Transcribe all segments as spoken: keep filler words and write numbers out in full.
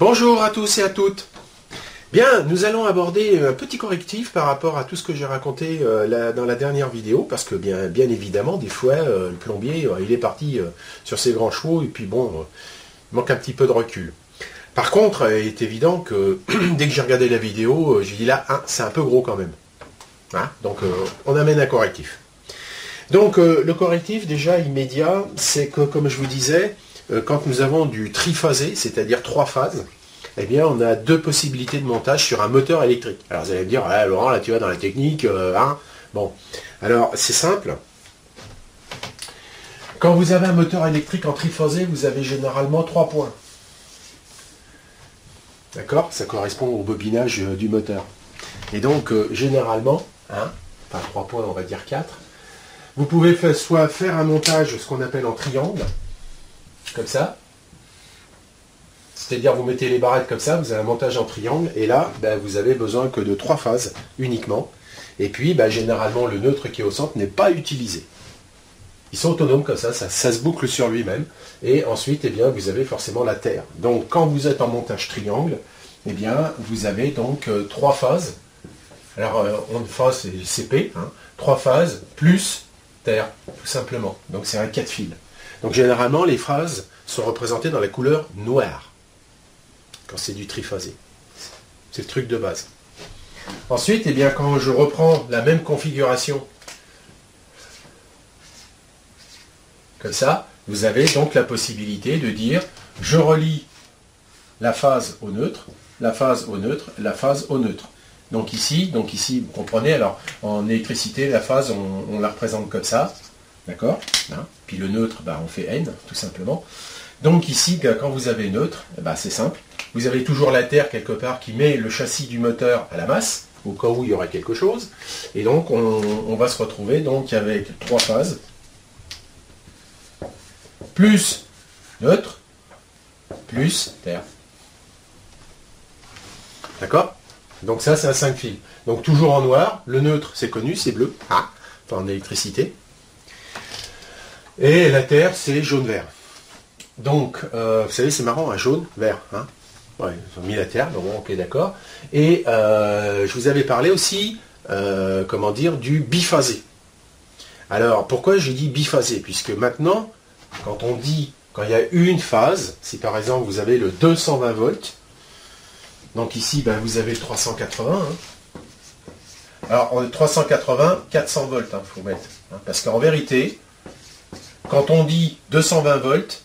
Bonjour à tous et à toutes. Bien, nous allons aborder un petit correctif par rapport à tout ce que j'ai raconté euh, la, dans la dernière vidéo, parce que bien, bien évidemment, des fois, euh, le plombier, euh, il est parti euh, sur ses grands chevaux, et puis bon, euh, il manque un petit peu de recul. Par contre, il est évident que dès que j'ai regardé la vidéo, euh, j'ai dit là, hein, c'est un peu gros quand même. Hein, donc, euh, on amène un correctif. Donc, euh, le correctif, déjà, immédiat, c'est que, comme je vous disais, euh, quand nous avons du triphasé, c'est-à-dire trois phases, eh bien, on a deux possibilités de montage sur un moteur électrique. Alors, vous allez me dire, ah, Laurent, là, tu vas dans la technique, euh, hein. Bon, alors, c'est simple. Quand vous avez un moteur électrique en triphasé, vous avez généralement trois points. D'accord? Ça correspond au bobinage euh, du moteur. Et donc, euh, généralement, hein, enfin, trois points, on va dire quatre, vous pouvez faire, soit faire un montage, ce qu'on appelle en triangle, comme ça. C'est-à-dire vous mettez les barrettes comme ça, vous avez un montage en triangle, et là, ben, vous avez besoin que de trois phases uniquement. Et puis, ben, généralement, le neutre qui est au centre n'est pas utilisé. Ils sont autonomes comme ça, ça, ça se boucle sur lui-même. Et ensuite, eh bien, vous avez forcément la terre. Donc, quand vous êtes en montage triangle, eh bien, vous avez donc euh, trois phases. Alors, euh, on phase, c'est C P, hein, trois phases, plus terre, tout simplement. Donc, c'est un quatre fils. Donc, généralement, les phases sont représentées dans la couleur noire. Quand c'est du triphasé. C'est le truc de base. Ensuite, eh bien, quand je reprends la même configuration, comme ça, vous avez donc la possibilité de dire, je relie la phase au neutre, la phase au neutre, la phase au neutre. Donc ici, donc ici, vous comprenez, alors en électricité, la phase, on, on la représente comme ça, d'accord, hein. Puis le neutre, bah, on fait N, tout simplement. Donc ici, quand vous avez neutre, bah, c'est simple. Vous avez toujours la terre quelque part qui met le châssis du moteur à la masse, au cas où il y aurait quelque chose. Et donc, on, on va se retrouver donc avec trois phases, plus neutre, plus terre. D'accord? Donc ça, c'est un cinq fils. Donc toujours en noir. Le neutre, c'est connu, c'est bleu. Ah, enfin en électricité. Et la terre, c'est jaune-vert. Donc, euh, vous savez, c'est marrant, un jaune, vert. Hein, ouais, ils ont mis la terre, donc ok, d'accord. Et euh, je vous avais parlé aussi, euh, comment dire, du biphasé. Alors, pourquoi j'ai dit biphasé? Puisque maintenant, quand on dit, quand il y a une phase, si par exemple vous avez le deux cent vingt volts, donc ici, ben, vous avez le trois cent quatre-vingts. Hein. Alors, trois cent quatre-vingts, quatre cents volts, il hein, faut mettre. Hein, parce qu'en vérité, quand on dit deux cent vingt volts,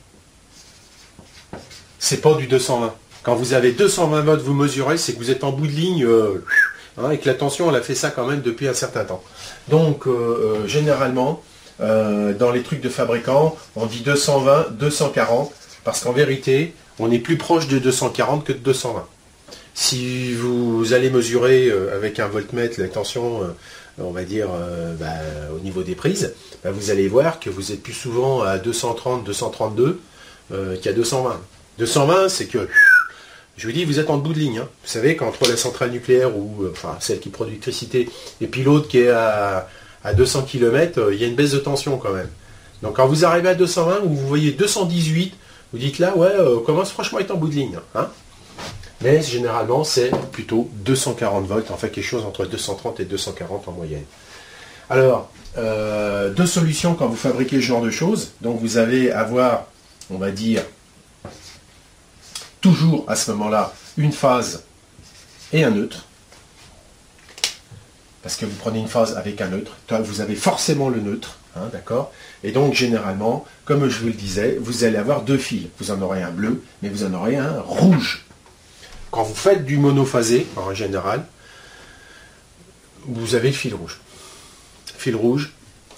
c'est pas du deux cent vingt. Quand vous avez deux cent vingt volts, vous mesurez, c'est que vous êtes en bout de ligne, euh, hein, et que la tension, elle a fait ça quand même depuis un certain temps. Donc, euh, euh, généralement, euh, dans les trucs de fabricants, on dit deux cent vingt, deux cent quarante, parce qu'en vérité, on est plus proche de deux cent quarante que de deux cent vingt. Si vous allez mesurer euh, avec un voltmètre la tension, euh, on va dire, euh, bah, au niveau des prises, bah, vous allez voir que vous êtes plus souvent à deux cent trente, deux cent trente-deux euh, qu'à deux cent vingt. deux cent vingt, c'est que, je vous dis, vous êtes en bout de ligne. Hein. Vous savez qu'entre la centrale nucléaire, ou euh, enfin celle qui produit l'électricité, et puis l'autre qui est à, à deux cents kilomètres, euh, il y a une baisse de tension quand même. Donc quand vous arrivez à deux cent vingt, ou vous voyez deux cent dix-huit, vous dites là, ouais, euh, on commence franchement à être en bout de ligne. Hein. Mais généralement, c'est plutôt deux cent quarante volts, enfin quelque chose entre deux cent trente et deux cent quarante en moyenne. Alors, euh, deux solutions quand vous fabriquez ce genre de choses. Donc vous allez avoir, on va dire, toujours à ce moment-là, une phase et un neutre. Parce que vous prenez une phase avec un neutre, vous avez forcément le neutre, hein, d'accord? Et donc, généralement, comme je vous le disais, vous allez avoir deux fils. Vous en aurez un bleu, mais vous en aurez un rouge. Quand vous faites du monophasé, en général, vous avez le fil rouge. Fil rouge,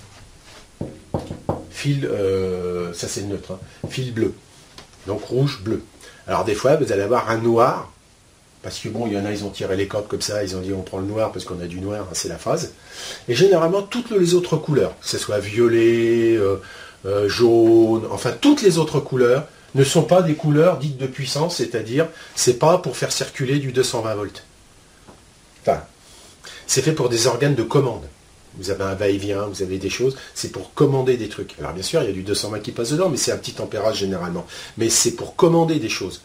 fil, euh, ça c'est le neutre, hein, fil bleu. Donc rouge, bleu. Alors des fois, vous allez avoir un noir, parce que bon, il y en a, ils ont tiré les cordes comme ça, ils ont dit on prend le noir parce qu'on a du noir, hein, c'est la phase. Et généralement, toutes les autres couleurs, que ce soit violet, euh, euh, jaune, enfin toutes les autres couleurs, ne sont pas des couleurs dites de puissance, c'est-à-dire, c'est pas pour faire circuler du deux cent vingt volts. Enfin, c'est fait pour des organes de commande. Vous avez un va-et-vient, vous avez des choses, c'est pour commander des trucs. Alors bien sûr, il y a du deux cent vingt qui passe dedans, mais c'est un petit ampérage généralement. Mais c'est pour commander des choses.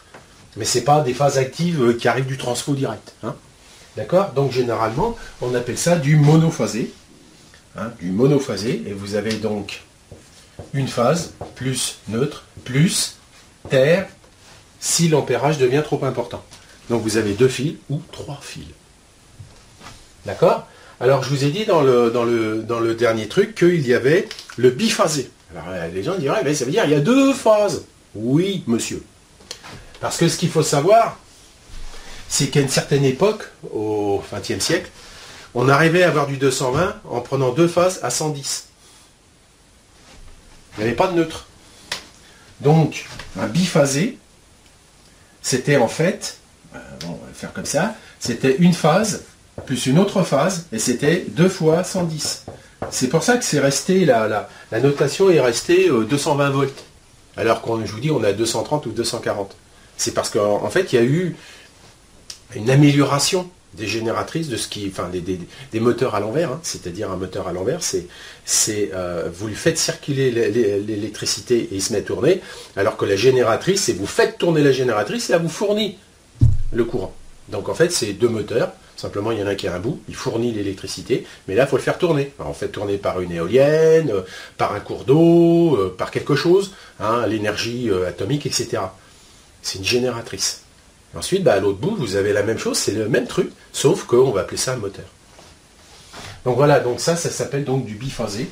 Mais ce n'est pas des phases actives qui arrivent du transfo direct. Hein. D'accord? Donc généralement, on appelle ça du monophasé. Hein, du monophasé. Et vous avez donc une phase, plus neutre, plus terre, si l'ampérage devient trop important. Donc vous avez deux fils ou trois fils. D'accord? Alors je vous ai dit dans le, dans le, dans le dernier truc qu'il y avait le biphasé. Alors les gens diraient, mais ça veut dire qu'il y a deux phases. Oui, monsieur. Parce que ce qu'il faut savoir, c'est qu'à une certaine époque, au vingtième siècle, on arrivait à avoir du deux cent vingt en prenant deux phases à cent dix. Il n'y avait pas de neutre. Donc, un biphasé, c'était en fait, bon, on va le faire comme ça, c'était une phase plus une autre phase, et c'était deux fois cent dix. C'est pour ça que c'est resté, la, la, la notation est restée euh, deux cent vingt volts, alors qu'on, je vous dis, on a deux cent trente ou deux cent quarante. C'est parce qu'en en fait, il y a eu une amélioration des génératrices, de ce qui, enfin, des, des, des moteurs à l'envers, hein, c'est-à-dire un moteur à l'envers, c'est, c'est euh, vous lui faites circuler l'électricité et il se met à tourner, alors que la génératrice, c'est vous faites tourner la génératrice et elle vous fournit le courant. Donc en fait, c'est deux moteurs. Simplement, il y en a qui a un bout, il fournit l'électricité, mais là, il faut le faire tourner. Alors, on fait tourner par une éolienne, euh, par un cours d'eau, euh, par quelque chose, hein, l'énergie euh, atomique, et cetera. C'est une génératrice. Et ensuite, bah, à l'autre bout, vous avez la même chose, c'est le même truc, sauf qu'on va appeler ça un moteur. Donc voilà, donc ça, ça s'appelle donc du biphasé.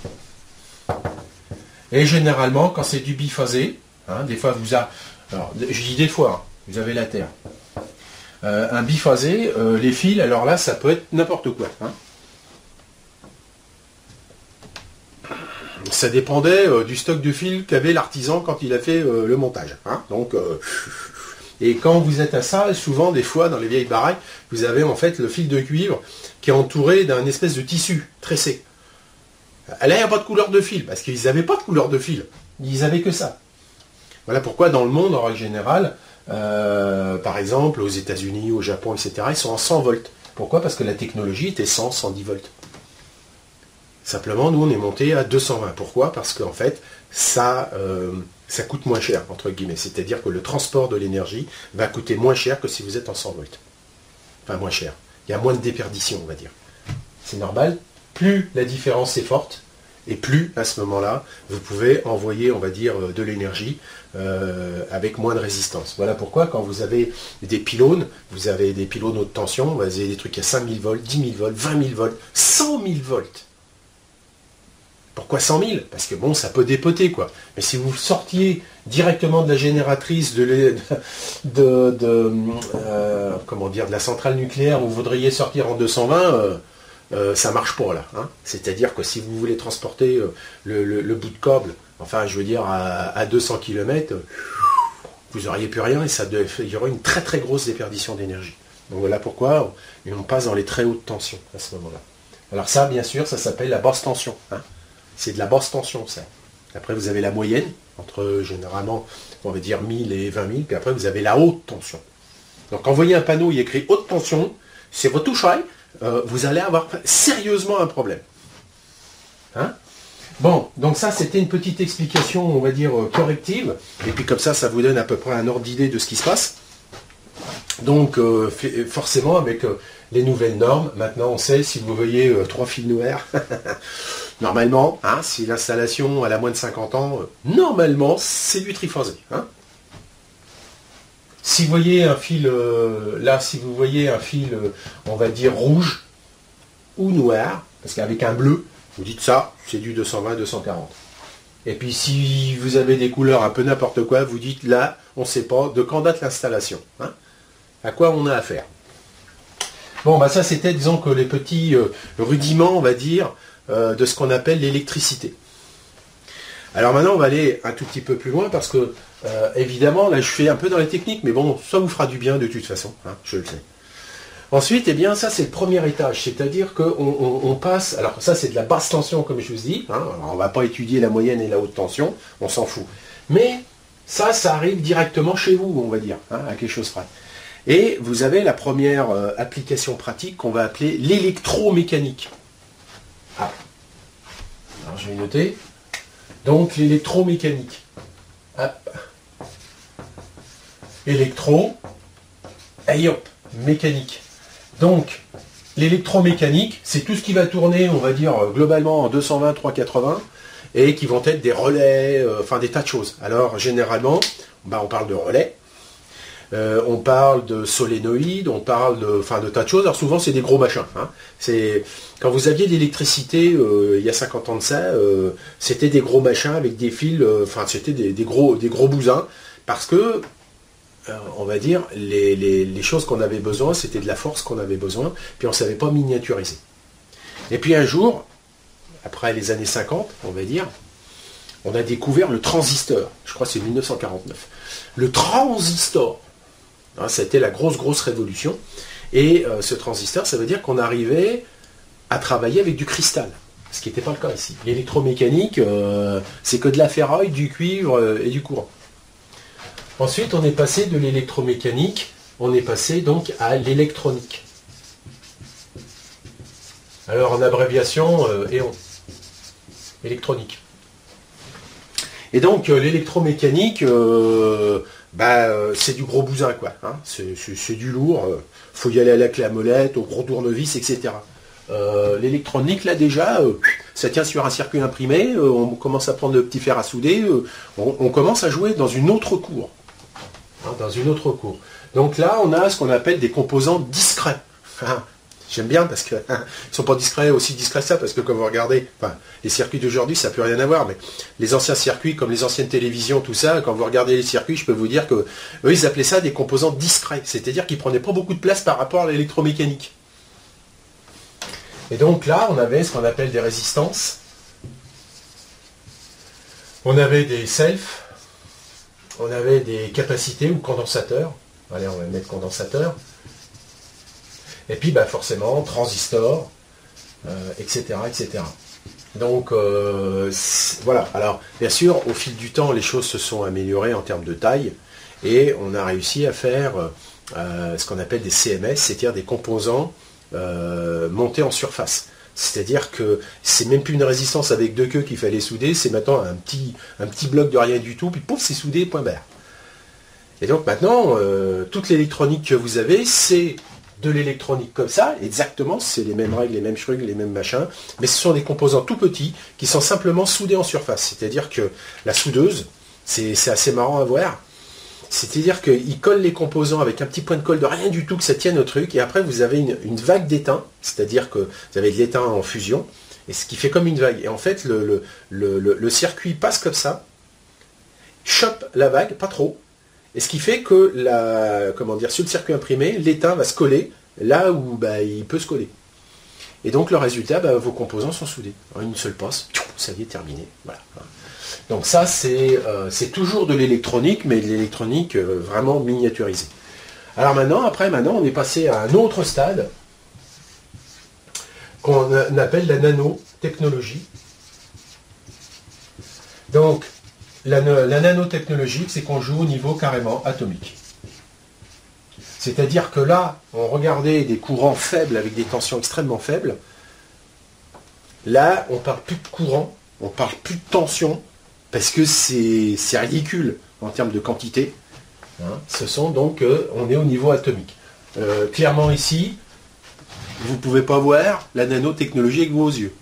Et généralement, quand c'est du biphasé, hein, des fois, vous avez... Alors, je dis des fois, hein, vous avez la Terre. Euh, un biphasé, euh, les fils, alors là, ça peut être n'importe quoi. Hein. Ça dépendait euh, du stock de fils qu'avait l'artisan quand il a fait euh, le montage. Hein. Donc, euh, et quand vous êtes à ça, souvent, des fois, dans les vieilles baraques, vous avez en fait le fil de cuivre qui est entouré d'un espèce de tissu tressé. Là, il n'y a pas de couleur de fil, parce qu'ils n'avaient pas de couleur de fil. Ils n'avaient que ça. Voilà pourquoi, dans le monde, en règle générale, Euh, par exemple, aux États-Unis, au Japon, et cetera, ils sont en cent volts. Pourquoi? Parce que la technologie était cent, cent dix volts. Simplement, nous, on est monté à deux cent vingt. Pourquoi? Parce qu'en fait, ça, euh, ça coûte moins cher, entre guillemets. C'est-à-dire que le transport de l'énergie va coûter moins cher que si vous êtes en cent volts. Enfin, moins cher. Il y a moins de déperdition, on va dire. C'est normal. Plus la différence est forte, et plus, à ce moment-là, vous pouvez envoyer, on va dire, de l'énergie euh, avec moins de résistance. Voilà pourquoi, quand vous avez des pylônes, vous avez des pylônes haute tension, vous avez des trucs à cinq mille volts, dix mille volts, vingt mille volts, cent mille volts. Pourquoi cent mille? Parce que bon, ça peut dépoter, quoi. Mais si vous sortiez directement de la génératrice, de, de, de, de euh, comment dire, de la centrale nucléaire, où vous voudriez sortir en deux cent vingt, euh, Euh, ça marche pas là. Hein. C'est-à-dire que si vous voulez transporter euh, le, le, le bout de câble, enfin je veux dire à, à deux cents kilomètres, euh, vous n'auriez plus rien et ça de, il y aurait une très très grosse déperdition d'énergie. Donc voilà pourquoi on, on passe dans les très hautes tensions à ce moment-là. Alors ça, bien sûr, ça s'appelle la basse tension. Hein. C'est de la basse tension, ça. Après vous avez la moyenne, entre généralement, on va dire mille et vingt mille, puis après vous avez la haute tension. Donc quand vous voyez un panneau, il y a écrit haute tension, c'est votre touche-aille. Euh, vous allez avoir sérieusement un problème. Hein? Bon, donc ça c'était une petite explication, on va dire, euh, corrective, et puis comme ça, ça vous donne à peu près un ordre d'idée de ce qui se passe. Donc euh, forcément, avec euh, les nouvelles normes, maintenant on sait, si vous voyez euh, trois fils noirs, normalement, hein, si l'installation a moins de cinquante ans, euh, normalement c'est du triphasé. Hein? Si vous voyez un fil, euh, là, si vous voyez un fil, euh, on va dire rouge ou noir, parce qu'avec un bleu, vous dites ça, c'est du deux cent vingt, deux cent quarante. Et puis si vous avez des couleurs un peu n'importe quoi, vous dites là, on ne sait pas de quand date l'installation. Hein, à quoi on a affaire. Bon, bah ça c'était, disons que les petits euh, rudiments, on va dire, euh, de ce qu'on appelle l'électricité. Alors maintenant, on va aller un tout petit peu plus loin parce que, euh, évidemment, là, je fais un peu dans les techniques, mais bon, ça vous fera du bien de toute façon, hein, je le sais. Ensuite, eh bien, ça, c'est le premier étage, c'est-à-dire qu'on on, on passe, alors ça, c'est de la basse tension, comme je vous dis, hein, alors, on ne va pas étudier la moyenne et la haute tension, on s'en fout. Mais ça, ça arrive directement chez vous, on va dire, hein, à quelque chose près. Et vous avez la première euh, application pratique qu'on va appeler l'électromécanique. Ah. Alors, je vais noter. Donc l'électromécanique. Hop. électro, et hop, mécanique. Donc, l'électromécanique, c'est tout ce qui va tourner, on va dire, globalement en deux cent vingt, trois cent quatre-vingts, et qui vont être des relais, euh, enfin des tas de choses. Alors, généralement, bah, on parle de relais, euh, on parle de solénoïdes, on parle de, enfin, de tas de choses. Alors, souvent, c'est des gros machins. Hein. C'est, quand vous aviez de l'électricité, euh, il y a cinquante ans de ça, euh, c'était des gros machins avec des fils, euh, enfin, c'était des, des, gros, des gros bousins, parce que, on va dire, les, les, les choses qu'on avait besoin, c'était de la force qu'on avait besoin, puis on ne savait pas miniaturiser. Et puis un jour, après les années cinquante, on va dire, on a découvert le transistor. Je crois que c'est mille neuf cent quarante-neuf. Le transistor, hein, ça a été la grosse, grosse révolution. Et euh, ce transistor, ça veut dire qu'on arrivait à travailler avec du cristal, ce qui n'était pas le cas ici. L'électromécanique, euh, c'est que de la ferraille, du cuivre euh, et du courant. Ensuite, on est passé de l'électromécanique, on est passé donc à l'électronique. Alors en abréviation, euh, E O N, électronique. Et donc euh, l'électromécanique, euh, bah, euh, c'est du gros bousin, quoi. Hein, c'est du lourd, il euh, faut y aller à la clé à molette, au gros tournevis, et cetera. Euh, l'électronique, là déjà, euh, ça tient sur un circuit imprimé, euh, on commence à prendre le petit fer à souder, euh, on, on commence à jouer dans une autre cour. Dans une autre cour. Donc là, on a ce qu'on appelle des composants discrets. Enfin, j'aime bien parce qu'ils ne sont pas discrets, aussi discrets que ça, parce que quand vous regardez, enfin, les circuits d'aujourd'hui, ça n'a plus rien à voir, mais les anciens circuits, comme les anciennes télévisions, tout ça, quand vous regardez les circuits, je peux vous dire que eux, ils appelaient ça des composants discrets, c'est-à-dire qu'ils ne prenaient pas beaucoup de place par rapport à l'électromécanique. Et donc là, on avait ce qu'on appelle des résistances, on avait des selfs, on avait des capacités ou condensateurs. Allez, on va mettre condensateur. Et puis, bah, forcément, transistor, euh, et cetera, et cetera. Donc, euh, voilà. Alors, bien sûr, au fil du temps, les choses se sont améliorées en termes de taille. Et on a réussi à faire euh, ce qu'on appelle des C M S, c'est-à-dire des composants euh, montés en surface. C'est-à-dire que c'est même plus une résistance avec deux queues qu'il fallait souder, c'est maintenant un petit, un petit bloc de rien du tout, puis pouf, c'est soudé, point barre. Et donc maintenant, euh, toute l'électronique que vous avez, c'est de l'électronique comme ça, exactement, c'est les mêmes règles, les mêmes trucs, les mêmes machins, mais ce sont des composants tout petits qui sont simplement soudés en surface. C'est-à-dire que la soudeuse, c'est assez marrant à voir, c'est-à-dire qu'il colle les composants avec un petit point de colle de rien du tout, que ça tienne au truc, et après vous avez une, une vague d'étain, c'est-à-dire que vous avez de l'étain en fusion, et ce qui fait comme une vague. Et en fait, le, le, le, le, le circuit passe comme ça, chope la vague, pas trop, et ce qui fait que la, comment dire, sur le circuit imprimé, l'étain va se coller là où bah, il peut se coller. Et donc le résultat, bah, vos composants sont soudés. En une seule passe, ça y est, terminé. Voilà. Donc ça, c'est euh, toujours de l'électronique, mais de l'électronique euh, vraiment miniaturisée. Alors maintenant, après, maintenant, on est passé à un autre stade qu'on appelle la nanotechnologie. Donc, la, la nanotechnologie, c'est qu'on joue au niveau carrément atomique. C'est-à-dire que là, on regardait des courants faibles avec des tensions extrêmement faibles. Là, on ne parle plus de courant, on ne parle plus de tension, parce que c'est ridicule en termes de quantité. Hein, ce sont donc, euh, on est au niveau atomique. Euh, clairement ici, vous ne pouvez pas voir la nanotechnologie avec vos yeux.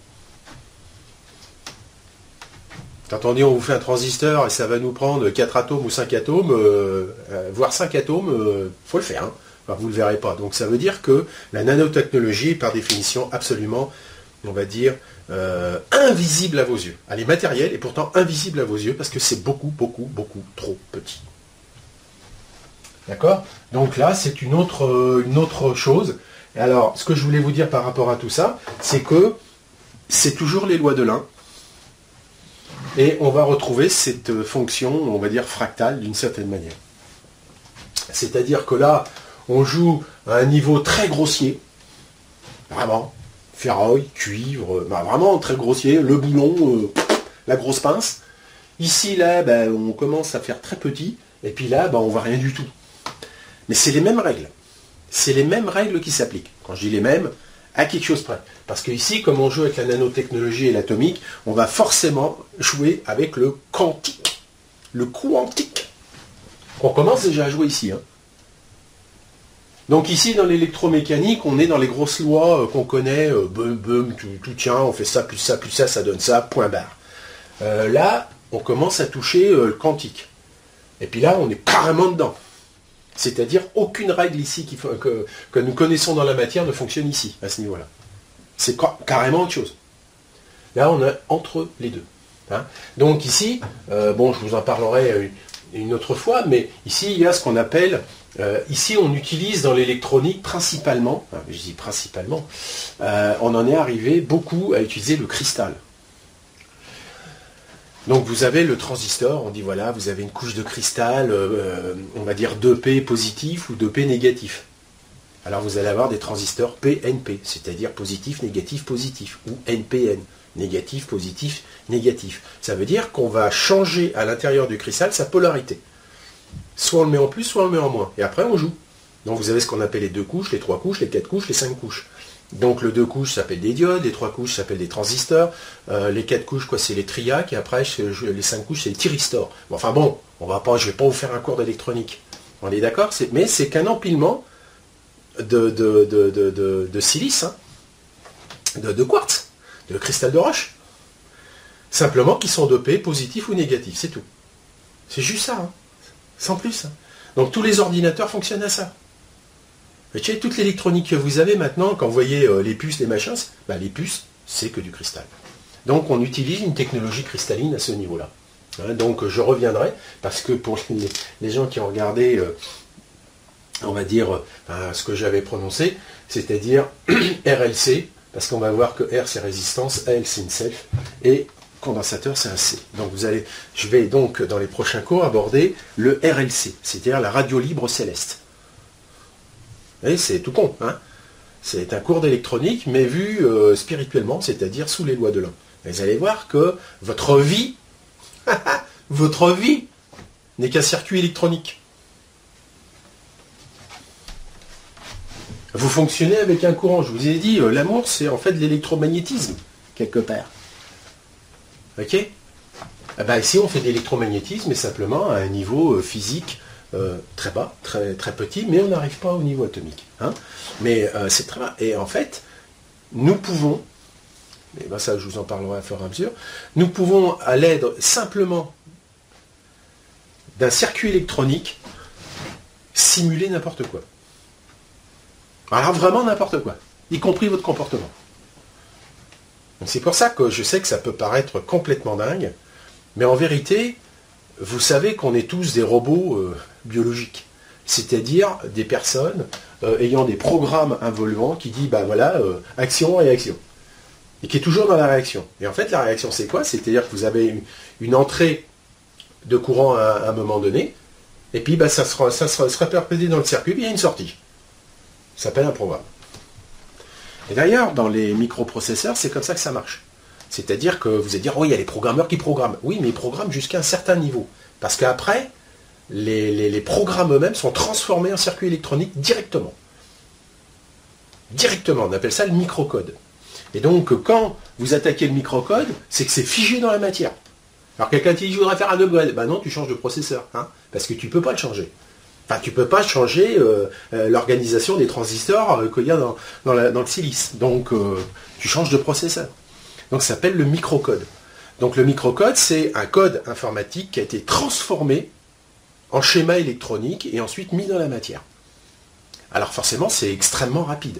Quand on dit on vous fait un transistor et ça va nous prendre quatre atomes ou cinq atomes, euh, euh, voire cinq atomes, il euh, faut le faire. Hein. Enfin, vous ne le verrez pas. Donc ça veut dire que la nanotechnologie est par définition absolument, on va dire, euh, invisible à vos yeux. Elle est matérielle et pourtant invisible à vos yeux parce que c'est beaucoup, beaucoup, beaucoup trop petit. D'accord? Donc là, c'est une autre, une autre chose. Et alors, ce que je voulais vous dire par rapport à tout ça, c'est que c'est toujours les lois de l'un. Et on va retrouver cette fonction, on va dire, fractale d'une certaine manière. C'est-à-dire que là, on joue à un niveau très grossier. Vraiment. Ferraille, cuivre, bah vraiment très grossier. Le boulon, euh, la grosse pince. Ici, là, bah, on commence à faire très petit. Et puis là, bah, on voit rien du tout. Mais c'est les mêmes règles. C'est les mêmes règles qui s'appliquent. Quand je dis les mêmes, à quelque chose près. Parce que ici, comme on joue avec la nanotechnologie et l'atomique, on va forcément jouer avec le quantique. Le quantique. On commence déjà à jouer ici. Hein. Donc ici, dans l'électromécanique, on est dans les grosses lois euh, qu'on connaît, euh, bum, bum, tout, tout tient, on fait ça, plus ça, plus ça, ça donne ça, point barre. Euh, là, on commence à toucher euh, le quantique. Et puis là, on est carrément dedans. C'est-à-dire, aucune règle ici qui, que, que nous connaissons dans la matière ne fonctionne ici, à ce niveau-là. C'est carrément autre chose. Là, on est entre les deux. Hein. Donc ici, euh, bon, je vous en parlerai une autre fois, mais ici, il y a ce qu'on appelle... Euh, ici, on utilise dans l'électronique principalement, enfin, je dis principalement, euh, on en est arrivé beaucoup à utiliser le cristal. Donc vous avez le transistor, on dit voilà, vous avez une couche de cristal, euh, on va dire deux P positif ou deux P négatif. Alors vous allez avoir des transistors P N P, c'est-à-dire positif, négatif, positif, ou N P N, négatif, positif, négatif. Ça veut dire qu'on va changer à l'intérieur du cristal sa polarité. Soit on le met en plus, soit on le met en moins. Et après on joue. Donc vous avez ce qu'on appelle les deux couches, les trois couches, les quatre couches, les cinq couches. Donc le deux couches s'appelle des diodes, les trois couches s'appellent des transistors, euh, les quatre couches quoi c'est les triacs, et après je, je, les cinq couches c'est les thyristors. Bon, enfin bon, on va pas, je ne vais pas vous faire un cours d'électronique. On est d'accord, mais c'est qu'un empilement de, de, de, de, de, de silice, hein, de, de quartz, de cristal de roche. Simplement qui sont dopés positifs ou négatifs, c'est tout. C'est juste ça, hein, sans plus. Hein. Donc tous les ordinateurs fonctionnent à ça. Et tu sais, toute l'électronique que vous avez maintenant, quand vous voyez euh, les puces, les machins, bah, les puces, c'est que du cristal. Donc on utilise une technologie cristalline à ce niveau-là. Hein, donc je reviendrai, parce que pour les, les gens qui ont regardé, euh, on va dire, euh, ce que j'avais prononcé, c'est-à-dire R L C, parce qu'on va voir que R c'est résistance, L c'est une self, et condensateur c'est un C. Donc vous allez, je vais donc dans les prochains cours aborder le R L C, c'est-à-dire la radio libre céleste. Et c'est tout con, hein. C'est un cours d'électronique, mais vu euh, spirituellement, c'est-à-dire sous les lois de l'un. Vous allez voir que votre vie, votre vie n'est qu'un circuit électronique. Vous fonctionnez avec un courant. Je vous ai dit, euh, l'amour, c'est en fait de l'électromagnétisme, quelque part. Ok ? Eh ben, ici, on fait de l'électromagnétisme, mais simplement à un niveau euh, physique, Euh, très bas, très, très petit, mais on n'arrive pas au niveau atomique. Hein. Mais euh, c'est très bas. Et en fait, nous pouvons, et ben ça je vous en parlerai à fur et à mesure, nous pouvons, à l'aide simplement d'un circuit électronique, simuler n'importe quoi. Alors vraiment n'importe quoi, y compris votre comportement. Donc c'est pour ça que je sais que ça peut paraître complètement dingue, mais en vérité, vous savez qu'on est tous des robots euh, biologiques, c'est-à-dire des personnes euh, ayant des programmes involvants qui disent, bah voilà, euh, action et réaction, et qui est toujours dans la réaction. Et en fait, la réaction, c'est quoi? C'est-à-dire que vous avez une, une entrée de courant à, à un moment donné, et puis bah, ça, sera, ça sera, se réperpétue dans le circuit, puis il y a une sortie. Ça s'appelle un programme. Et d'ailleurs, dans les microprocesseurs, c'est comme ça que ça marche. C'est-à-dire que vous allez dire, oui, il y a les programmeurs qui programment. Oui, mais ils programment jusqu'à un certain niveau. Parce qu'après, les, les, les programmes eux-mêmes sont transformés en circuit électronique directement. Directement, on appelle ça le microcode. Et donc, quand vous attaquez le microcode, c'est que c'est figé dans la matière. Alors quelqu'un te dit, je voudrais faire un upgrade. Ben non, tu changes de processeur. Hein, parce que tu ne peux pas le changer. Enfin, tu ne peux pas changer euh, euh, l'organisation des transistors euh, qu'il y a dans, dans, la, dans le silice. Donc, euh, tu changes de processeur. Donc ça s'appelle le microcode. Donc le microcode, c'est un code informatique qui a été transformé en schéma électronique et ensuite mis dans la matière. Alors forcément, c'est extrêmement rapide.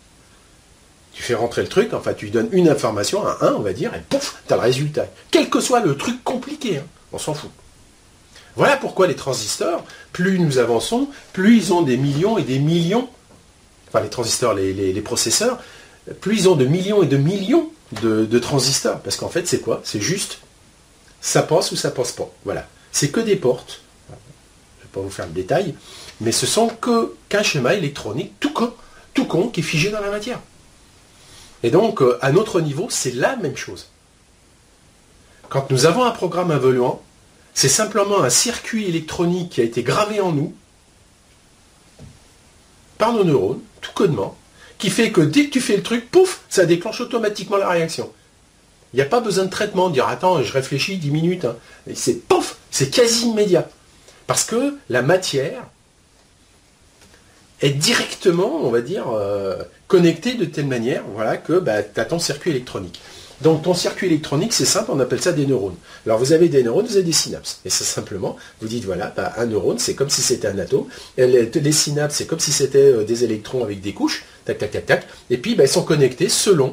Tu fais rentrer le truc, enfin tu lui donnes une information, un un, on va dire, et pouf, tu as le résultat. Quel que soit le truc compliqué, hein, on s'en fout. Voilà pourquoi les transistors, plus nous avançons, plus ils ont des millions et des millions, enfin les transistors, les, les, les processeurs, plus ils ont de millions et de millions De, de transistors, parce qu'en fait c'est quoi? C'est juste ça passe ou ça passe pas. Voilà. C'est que des portes. Je ne vais pas vous faire le détail, mais ce sont que qu'un schéma électronique tout con, tout con qui est figé dans la matière. Et donc à notre niveau, c'est la même chose. Quand nous avons un programme évoluant, c'est simplement un circuit électronique qui a été gravé en nous par nos neurones, tout connement, qui fait que dès que tu fais le truc, pouf, ça déclenche automatiquement la réaction. Il n'y a pas besoin de traitement, de dire attends, je réfléchis dix minutes. Hein. C'est pouf, c'est quasi immédiat. Parce que la matière est directement, on va dire, euh, connectée de telle manière, voilà, que bah, tu as ton circuit électronique. Donc ton circuit électronique, c'est simple, on appelle ça des neurones. Alors vous avez des neurones, vous avez des synapses. Et c'est simplement, vous dites, voilà, bah, un neurone, c'est comme si c'était un atome. Et les, les synapses, c'est comme si c'était euh, des électrons avec des couches, tac, tac, tac, tac. Et puis, bah, ils sont connectés selon.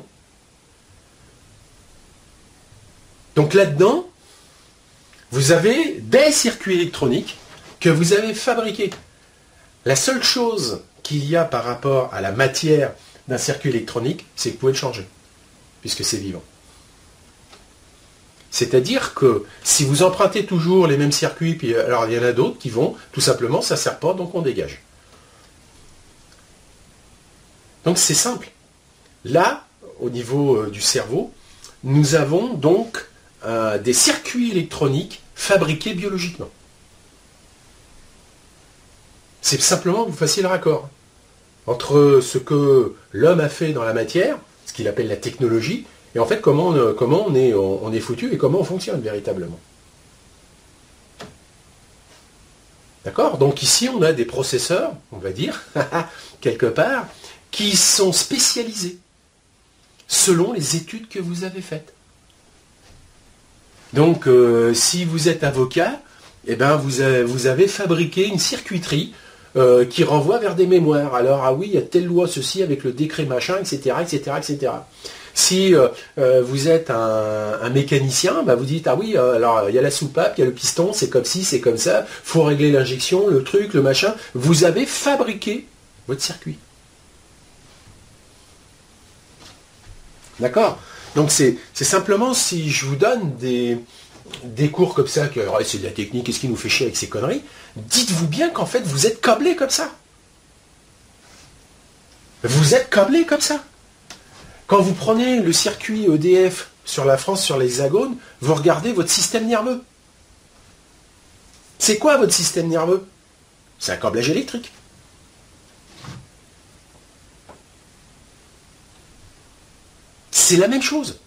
Donc là-dedans, vous avez des circuits électroniques que vous avez fabriqués. La seule chose qu'il y a par rapport à la matière d'un circuit électronique, c'est que vous pouvez le changer, puisque c'est vivant. C'est-à-dire que si vous empruntez toujours les mêmes circuits, puis alors il y en a d'autres qui vont, tout simplement, ça ne sert pas, donc on dégage. Donc c'est simple. Là, au niveau euh, du cerveau, nous avons donc euh, des circuits électroniques fabriqués biologiquement. C'est simplement que vous fassiez le raccord entre ce que l'homme a fait dans la matière, ce qu'il appelle la technologie, et en fait comment on, comment on, est, on est foutu et comment on fonctionne véritablement. D'accord? Donc ici on a des processeurs, on va dire, quelque part, qui sont spécialisés selon les études que vous avez faites. Donc euh, si vous êtes avocat, eh ben, vous, avez, vous avez fabriqué une circuiterie euh, qui renvoie vers des mémoires. Alors, ah oui, il y a telle loi, ceci, avec le décret machin, et cetera, et cetera, et cetera. Si euh, euh, vous êtes un, un mécanicien, bah vous dites, ah oui, euh, alors il y a la soupape, il y a le piston, c'est comme ci, c'est comme ça, il faut régler l'injection, le truc, le machin. Vous avez fabriqué votre circuit. D'accord? Donc c'est simplement si je vous donne des, des cours comme ça, que oh, c'est de la technique, qu'est-ce qui nous fait chier avec ces conneries, dites-vous bien qu'en fait vous êtes câblés comme ça. Vous êtes câblés comme ça. Quand vous prenez le circuit E D F sur la France, sur l'Hexagone, vous regardez votre système nerveux. C'est quoi votre système nerveux? C'est un câblage électrique. C'est la même chose.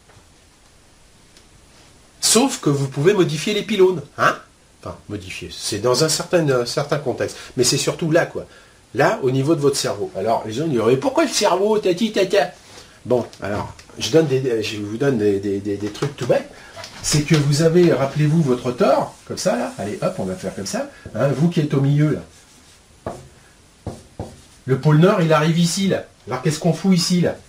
Sauf que vous pouvez modifier les pylônes. Hein? Enfin, modifier. C'est dans un certain, un certain contexte. Mais c'est surtout là, quoi. Là, au niveau de votre cerveau. Alors, les gens disent, mais pourquoi le cerveau, tati, tata? Bon, alors, je, donne des, je vous donne des, des, des, des trucs tout bêtes. C'est que vous avez, rappelez-vous, votre tore, comme ça, là. Allez, hop, on va faire comme ça. Hein, vous qui êtes au milieu, là. Le pôle Nord, il arrive ici, là. Alors, qu'est-ce qu'on fout ici, là?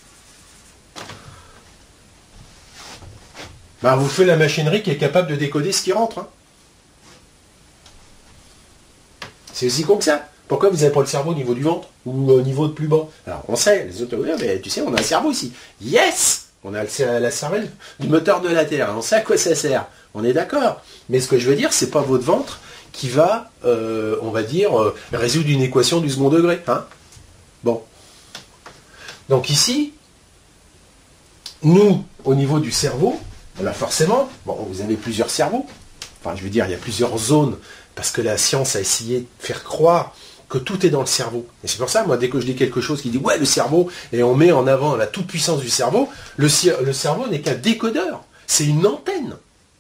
Ben, vous faites la machinerie qui est capable de décoder ce qui rentre. Hein. C'est aussi con que ça. Pourquoi vous n'avez pas le cerveau au niveau du ventre ou au niveau de plus bas? Alors, on sait, les autres, mais tu sais, on a un cerveau ici. Yes! On a le, la cervelle du moteur de la Terre. On sait à quoi ça sert. On est d'accord. Mais ce que je veux dire, c'est pas votre ventre qui va, euh, on va dire, euh, résoudre une équation du second degré. Hein? Bon. Donc ici, nous, au niveau du cerveau, là, forcément, bon, vous avez plusieurs cerveaux. Enfin, je veux dire, il y a plusieurs zones, parce que la science a essayé de faire croire que tout est dans le cerveau. Et c'est pour ça, moi, dès que je dis quelque chose qui dit, ouais, le cerveau, et on met en avant la toute-puissance du cerveau, le, le cerveau n'est qu'un décodeur. C'est une antenne.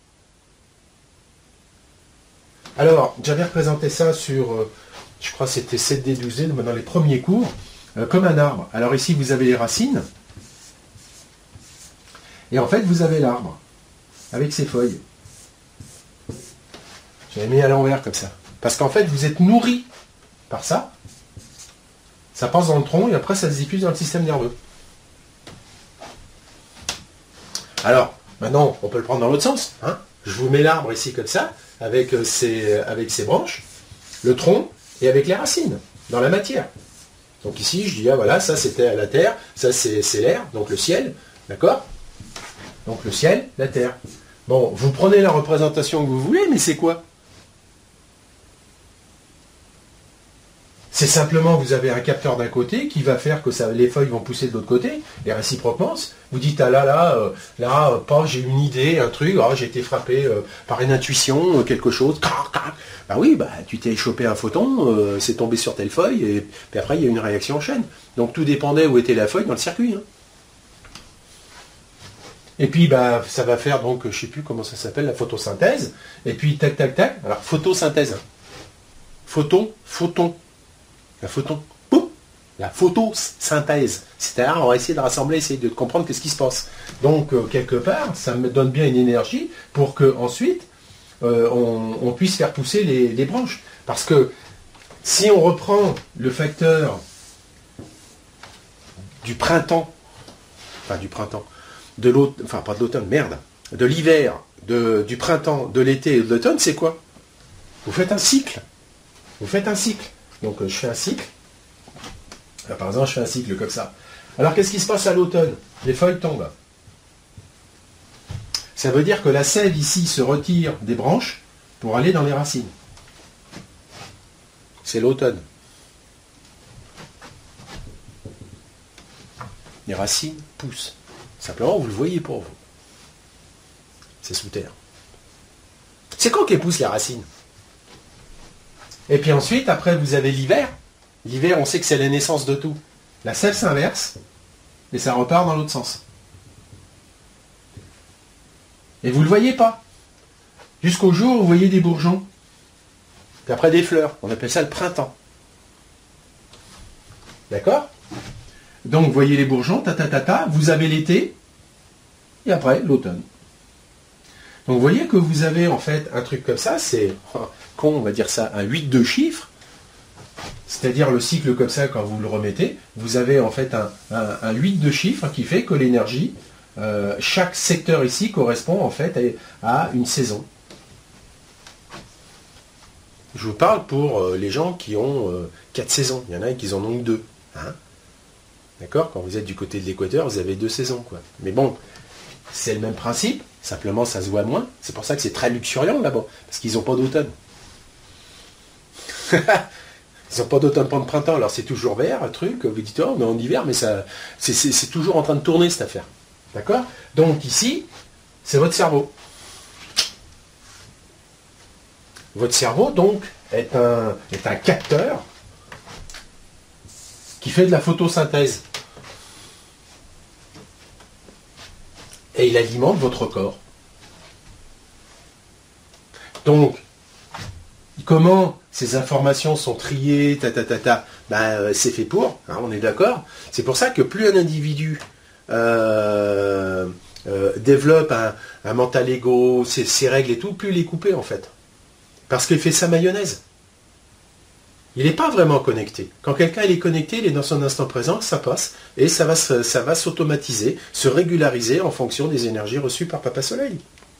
Alors, j'avais représenté ça sur, euh, je crois que c'était sept D, douze D, dans les premiers cours, euh, comme un arbre. Alors ici, vous avez les racines. Et en fait, vous avez l'arbre, avec ses feuilles. J'avais mis à l'envers comme ça. Parce qu'en fait, vous êtes nourri par ça. Ça passe dans le tronc et après, ça se diffuse dans le système nerveux. Alors, maintenant, on peut le prendre dans l'autre sens. Hein. Je vous mets l'arbre ici comme ça, avec ses, avec ses branches, le tronc et avec les racines, dans la matière. Donc ici, je dis, ah voilà, ça c'était la terre, ça c'est l'air, donc le ciel, d'accord? Donc le ciel, la terre. Bon, vous prenez la représentation que vous voulez, mais c'est quoi? C'est simplement, vous avez un capteur d'un côté qui va faire que ça, les feuilles vont pousser de l'autre côté, et réciproquement, vous dites, ah là, là, euh, là, euh, pas, j'ai une idée, un truc, ah, j'ai été frappé euh, par une intuition, euh, quelque chose, bah oui, bah, tu t'es chopé un photon, euh, c'est tombé sur telle feuille, et puis après, il y a une réaction en chaîne. Donc tout dépendait où était la feuille dans le circuit. Hein. Et puis, bah, ça va faire, donc, je ne sais plus comment ça s'appelle, la photosynthèse. Et puis, tac, tac, tac. Alors, photosynthèse. photon, photon. La photon, boum, la photosynthèse. C'est-à-dire, on va essayer de rassembler, essayer de comprendre qu'est-ce qui se passe. Donc, euh, quelque part, ça me donne bien une énergie pour que ensuite euh, on, on puisse faire pousser les, les branches. Parce que si on reprend le facteur du printemps, enfin du printemps, de l'automne, enfin pas de l'automne, merde, de l'hiver, de, du printemps, de l'été et de l'automne, c'est quoi? Vous faites un cycle. Vous faites un cycle. Donc je fais un cycle. Là, par exemple, je fais un cycle comme ça. Alors qu'est-ce qui se passe à l'automne? Les feuilles tombent. Ça veut dire que la sève ici se retire des branches pour aller dans les racines. C'est l'automne. Les racines poussent. Simplement, vous le voyez pour vous. C'est sous terre. C'est quand qu'elles poussent les racines? Et puis ensuite, après, vous avez l'hiver. L'hiver, on sait que c'est la naissance de tout. La sève s'inverse et ça repart dans l'autre sens. Et vous ne le voyez pas. Jusqu'au jour où vous voyez des bourgeons. Puis après des fleurs. On appelle ça le printemps. D'accord? Donc, vous voyez les bourgeons, ta, ta, ta, ta, vous avez l'été, et après, l'automne. Donc, vous voyez que vous avez, en fait, un truc comme ça, c'est, con, on va dire ça, un huit de chiffres, c'est-à-dire le cycle comme ça, quand vous le remettez, vous avez, en fait, un, un, un huit de chiffres qui fait que l'énergie, euh, chaque secteur ici correspond, en fait, à, à une saison. Je vous parle pour euh, les gens qui ont euh, quatre saisons. Il y en a qui en ont deux. Hein. D'accord? Quand vous êtes du côté de l'équateur, vous avez deux saisons, quoi. Mais bon, c'est le même principe, simplement ça se voit moins. C'est pour ça que c'est très luxuriant là-bas, parce qu'ils n'ont pas d'automne. Ils n'ont pas d'automne, pas de printemps, alors c'est toujours vert, un truc, vous dites, oh, on est en hiver, mais ça, c'est toujours en train de tourner cette affaire. D'accord? Donc ici, c'est votre cerveau. Votre cerveau, donc, est un, est un capteur qui fait de la photosynthèse. Et il alimente votre corps. Donc, comment ces informations sont triées, ta, ta, ta, ta, ben, c'est fait pour, hein, on est d'accord. C'est pour ça que plus un individu euh, euh, développe un, un mental égo, ses, ses règles et tout, plus il est coupé en fait. Parce qu'il fait sa mayonnaise. Il n'est pas vraiment connecté. Quand quelqu'un est connecté, il est dans son instant présent, ça passe, et ça va, ça va s'automatiser, se régulariser en fonction des énergies reçues par Papa Soleil.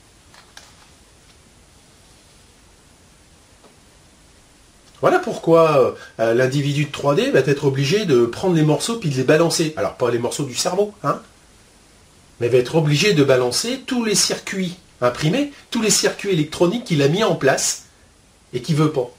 Voilà pourquoi euh, l'individu de trois D va être obligé de prendre les morceaux puis de les balancer. Alors pas les morceaux du cerveau, hein, mais va être obligé de balancer tous les circuits imprimés, tous les circuits électroniques qu'il a mis en place et qu'il ne veut pas.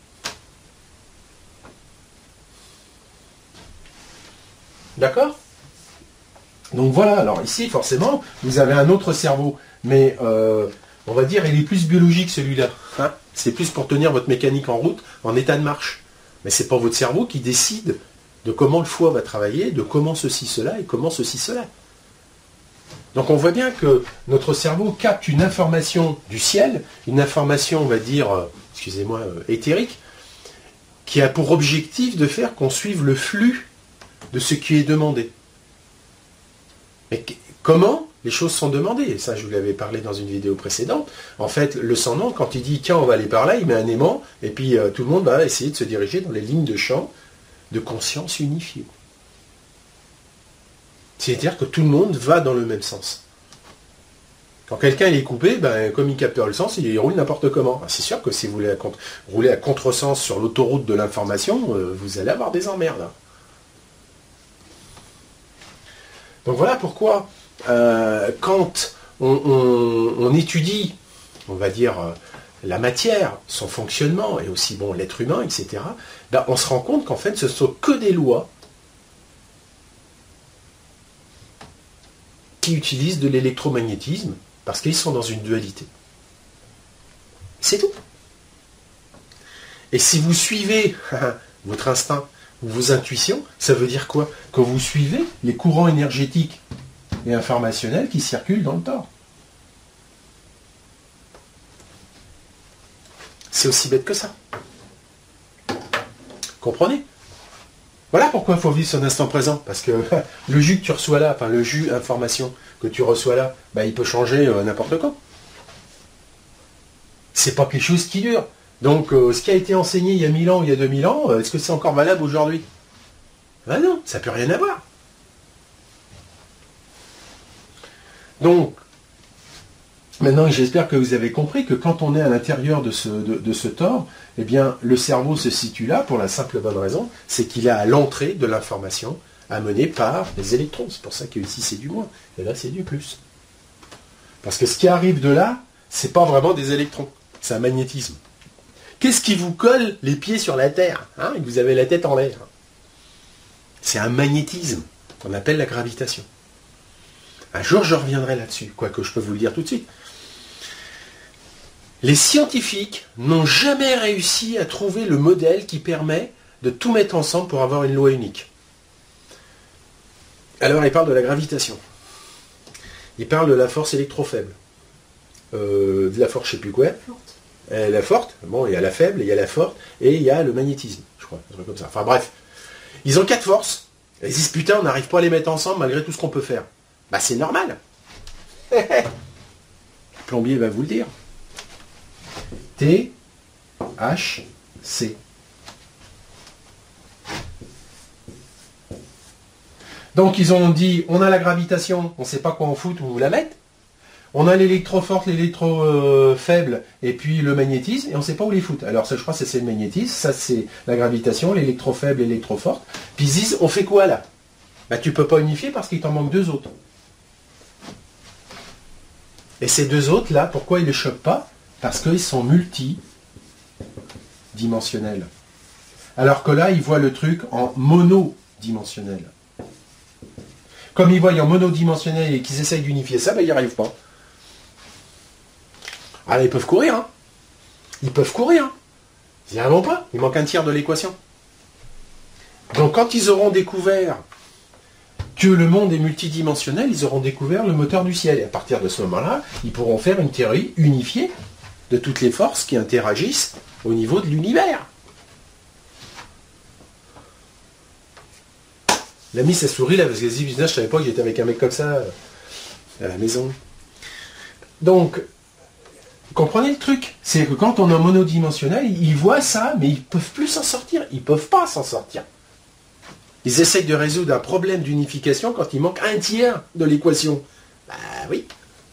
D'accord? Donc voilà, alors ici, forcément, vous avez un autre cerveau, mais euh, on va dire, il est plus biologique celui-là. Hein, c'est plus pour tenir votre mécanique en route, en état de marche. Mais c'est pas votre cerveau qui décide de comment le foie va travailler, de comment ceci, cela, et comment ceci, cela. Donc on voit bien que notre cerveau capte une information du ciel, une information, on va dire, euh, excusez-moi, euh, éthérique, qui a pour objectif de faire qu'on suive le flux de ce qui est demandé. Mais comment les choses sont demandées? Et ça, je vous l'avais parlé dans une vidéo précédente. En fait, le sans-nom, quand il dit « tiens, on va aller par là », il met un aimant, et puis euh, tout le monde va essayer de se diriger dans les lignes de champ de conscience unifiée. C'est-à-dire que tout le monde va dans le même sens. Quand quelqu'un est coupé, ben, comme il capte le sens, il roule n'importe comment. C'est sûr que si vous voulez rouler à contresens sur l'autoroute de l'information, euh, vous allez avoir des emmerdes. Donc voilà pourquoi, euh, quand on, on, on étudie, on va dire, euh, la matière, son fonctionnement, et aussi bon l'être humain, et cetera, ben, on se rend compte qu'en fait, ce ne sont que des lois qui utilisent de l'électromagnétisme, parce qu'ils sont dans une dualité. C'est tout. Et si vous suivez votre instinct, vos intuitions, ça veut dire quoi? Que vous suivez les courants énergétiques et informationnels qui circulent dans le temps. C'est aussi bête que ça. Comprenez? Voilà pourquoi il faut vivre son instant présent. Parce que le jus que tu reçois là, enfin le jus information que tu reçois là, bah, il peut changer euh, n'importe quand. C'est pas quelque chose qui dure. Donc euh, ce qui a été enseigné il y a mille ans, il y a deux mille ans, euh, est-ce que c'est encore valable aujourd'hui? Ben non, ça peut rien avoir. Donc, maintenant j'espère que vous avez compris que quand on est à l'intérieur de ce, de, de ce tore, eh bien le cerveau se situe là pour la simple bonne raison, c'est qu'il est à l'entrée de l'information amenée par les électrons. C'est pour ça que ici c'est du moins, et là c'est du plus. Parce que ce qui arrive de là, c'est pas vraiment des électrons, c'est un magnétisme. Qu'est-ce qui vous colle les pieds sur la Terre, hein, et que vous avez la tête en l'air? C'est un magnétisme qu'on appelle la gravitation. Un jour, je reviendrai là-dessus, quoique je peux vous le dire tout de suite. Les scientifiques n'ont jamais réussi à trouver le modèle qui permet de tout mettre ensemble pour avoir une loi unique. Alors, ils parlent de la gravitation. Ils parlent de la force électrofaible. Euh, de la force, je ne sais plus quoi. Euh, la forte, bon, il y a la faible, il y a la forte, et il y a le magnétisme, je crois, un truc comme ça. Enfin bref, ils ont quatre forces. Ils disent, putain, on n'arrive pas à les mettre ensemble malgré tout ce qu'on peut faire. Bah c'est normal. Le plombier va vous le dire. T, H, C. Donc ils ont dit, on a la gravitation, on ne sait pas quoi en foutre ou la mettre. On a l'électro-forte, l'électro-faible, et puis le magnétisme, et on ne sait pas où les foutre. Alors ça, je crois que c'est le magnétisme, ça c'est la gravitation, l'électro-faible, l'électro-forte. Puis ils disent, on fait quoi là? Bah tu ne peux pas unifier parce qu'il t'en manque deux autres. Et ces deux autres là, pourquoi ils ne les choquent pas? Parce qu'ils sont multidimensionnels. Alors que là, ils voient le truc en monodimensionnel. Comme ils voient en monodimensionnel et qu'ils essayent d'unifier ça, bah, ils n'y arrivent pas. Ah, ils peuvent courir, hein. Ils peuvent courir, hein. Ils n'y arriveront pas. Il manque un tiers de l'équation. Donc, quand ils auront découvert que le monde est multidimensionnel, ils auront découvert le moteur du ciel. Et à partir de ce moment-là, ils pourront faire une théorie unifiée de toutes les forces qui interagissent au niveau de l'univers. Il a mis sa souris là, parce qu'il a dit, je ne savais pas que j'étais avec un mec comme ça à la maison. Donc, comprenez le truc, c'est que quand on est monodimensionnel, ils voient ça, mais ils ne peuvent plus s'en sortir. Ils ne peuvent pas s'en sortir. Ils essayent de résoudre un problème d'unification quand il manque un tiers de l'équation. Bah oui.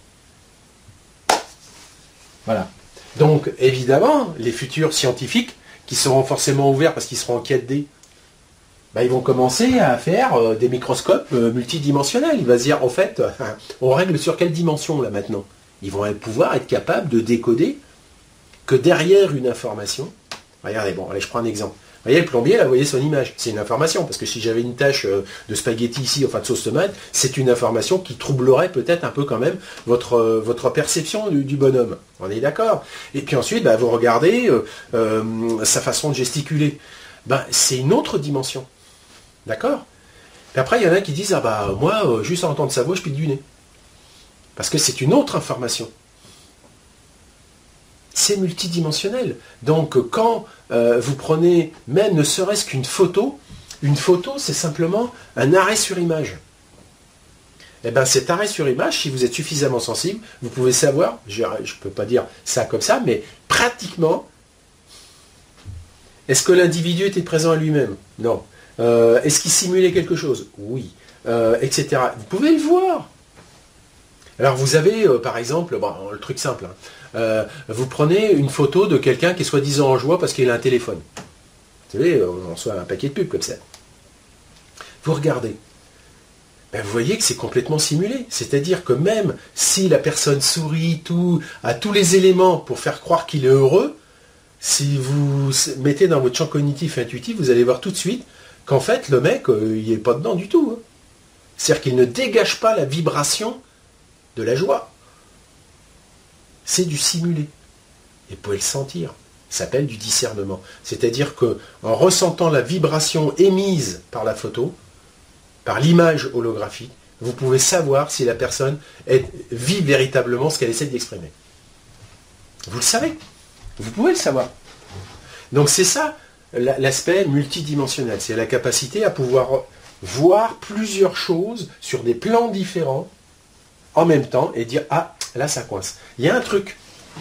Voilà. Donc, évidemment, les futurs scientifiques, qui seront forcément ouverts parce qu'ils seront en quête D, bah, ils vont commencer à faire euh, des microscopes euh, multidimensionnels. Il va se dire, en fait, euh, on règle sur quelle dimension, là, maintenant? Ils vont pouvoir être capables de décoder que derrière une information... Regardez, bon, allez, je prends un exemple. Vous voyez, le plombier, là, vous voyez son image. C'est une information, parce que si j'avais une tâche euh, de spaghetti ici, enfin de sauce tomate, c'est une information qui troublerait peut-être un peu quand même votre, euh, votre perception du, du bonhomme. On est d'accord? Et puis ensuite, bah, vous regardez euh, euh, sa façon de gesticuler. Ben, c'est une autre dimension. D'accord? Puis après, il y en a qui disent, ah bah moi, euh, juste à entendre sa voix, je pique du nez. Parce que c'est une autre information. C'est multidimensionnel. Donc quand euh, vous prenez même ne serait-ce qu'une photo, une photo c'est simplement un arrêt sur image. Et bien cet arrêt sur image, si vous êtes suffisamment sensible, vous pouvez savoir, je ne peux pas dire ça comme ça, mais pratiquement, est-ce que l'individu était présent à lui-même? Non. Euh, est-ce qu'il simulait quelque chose? Oui. Euh, et cetera. Vous pouvez le voir. Alors vous avez, euh, par exemple, bon, le truc simple, hein, euh, vous prenez une photo de quelqu'un qui est soi-disant en joie parce qu'il a un téléphone. Vous savez, on reçoit un paquet de pubs comme ça. Vous regardez. Ben, vous voyez que c'est complètement simulé. C'est-à-dire que même si la personne sourit, tout, a tous les éléments pour faire croire qu'il est heureux, si vous mettez dans votre champ cognitif et intuitif, vous allez voir tout de suite qu'en fait, le mec, euh, il n'est pas dedans du tout. Hein. C'est-à-dire qu'il ne dégage pas la vibration de la joie. C'est du simulé. Et vous pouvez le sentir. Ça s'appelle du discernement. C'est-à-dire que en ressentant la vibration émise par la photo, par l'image holographique, vous pouvez savoir si la personne est, vit véritablement ce qu'elle essaie d'exprimer. Vous le savez. Vous pouvez le savoir. Donc c'est ça l'aspect multidimensionnel. C'est la capacité à pouvoir voir plusieurs choses sur des plans différents en même temps et dire « Ah, là ça coince ». Il y a un truc.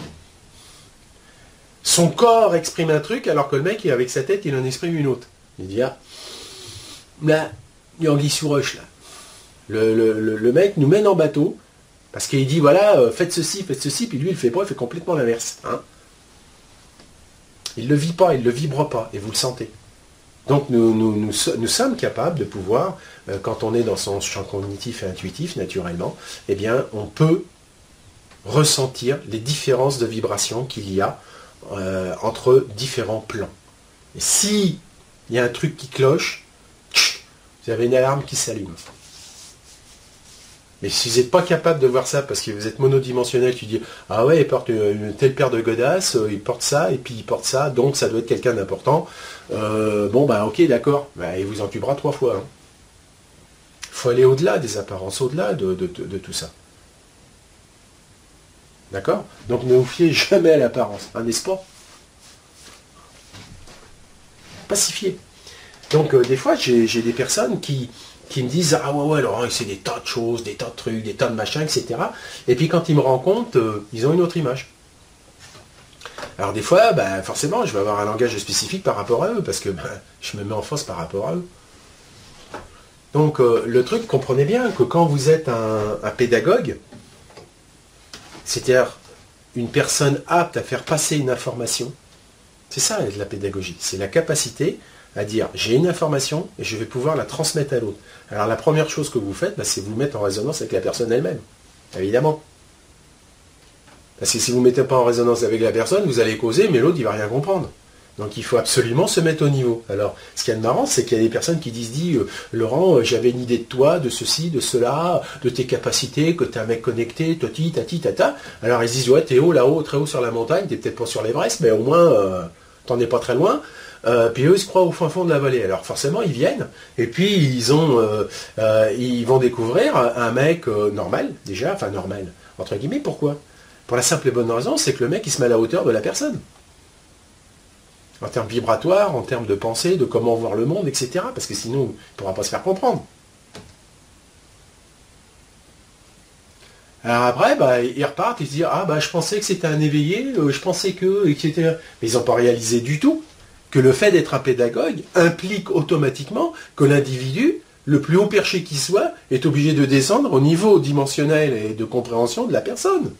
Son corps exprime un truc alors que le mec, avec sa tête, il en exprime une autre. Il dit « Ah, là, il y a anguille sous roche, là ». Le, le, le, le mec nous mène en bateau parce qu'il dit « Voilà, euh, faites ceci, faites ceci », puis lui, il ne fait pas, il fait complètement l'inverse. Hein. Il ne le vit pas, il ne le vibre pas, et vous le sentez. Donc nous, nous, nous, nous sommes capables de pouvoir, euh, quand on est dans son champ cognitif et intuitif, naturellement, eh bien, on peut ressentir les différences de vibration qu'il y a euh, entre différents plans. Et si il y a un truc qui cloche, vous avez une alarme qui s'allume. Mais si vous n'êtes pas capable de voir ça parce que vous êtes monodimensionnel, tu dis « Ah ouais, il porte une telle paire de godasses, il porte ça, et puis il porte ça, donc ça doit être quelqu'un d'important. Euh, » Bon, bah ok, d'accord, bah, il vous entubera trois fois. Il hein. faut aller au-delà des apparences, au-delà de, de, de, de tout ça. D'accord? Donc ne vous fiez jamais à l'apparence, hein, n'est-ce pas? Pacifié. Donc euh, des fois, j'ai des personnes qui... qui me disent « Ah ouais, ouais, Laurent, c'est des tas de choses, des tas de trucs, des tas de machins, et cetera » Et puis quand ils me rencontrent, euh, ils ont une autre image. Alors des fois, ben, forcément, je vais avoir un langage spécifique par rapport à eux, parce que ben, je me mets en force par rapport à eux. Donc euh, le truc, comprenez bien que quand vous êtes un, un pédagogue, c'est-à-dire une personne apte à faire passer une information, c'est ça la pédagogie, c'est la capacité à dire j'ai une information et je vais pouvoir la transmettre à l'autre. Alors la première chose que vous faites, bah, c'est vous mettre en résonance avec la personne elle-même, évidemment. Parce que si vous ne mettez pas en résonance avec la personne, vous allez causer, mais l'autre il ne va rien comprendre. Donc il faut absolument se mettre au niveau. Alors ce qu'il y a de marrant, c'est qu'il y a des personnes qui disent, dit, euh, Laurent, euh, j'avais une idée de toi, de ceci, de cela, de tes capacités, que tu es un mec connecté, toti, tati, tata. Alors ils se disent, ouais, t'es haut là-haut, très haut sur la montagne, t'es peut-être pas sur l'Everest, mais au moins, euh, t'en es pas très loin. Euh, puis eux, ils se croient au fin fond de la vallée. Alors forcément, ils viennent, et puis ils ont, euh, euh, ils vont découvrir un mec euh, normal, déjà, enfin normal, entre guillemets, pourquoi? Pour la simple et bonne raison, c'est que le mec, il se met à la hauteur de la personne. En termes vibratoires, en termes de pensée, de comment voir le monde, et cetera. Parce que sinon, il ne pourra pas se faire comprendre. Alors après, bah, ils repartent, ils se disent, ah bah je pensais que c'était un éveillé, euh, je pensais que, et cetera. Mais ils n'ont pas réalisé du tout que le fait d'être un pédagogue implique automatiquement que l'individu, le plus haut perché qu'il soit, est obligé de descendre au niveau dimensionnel et de compréhension de la personne.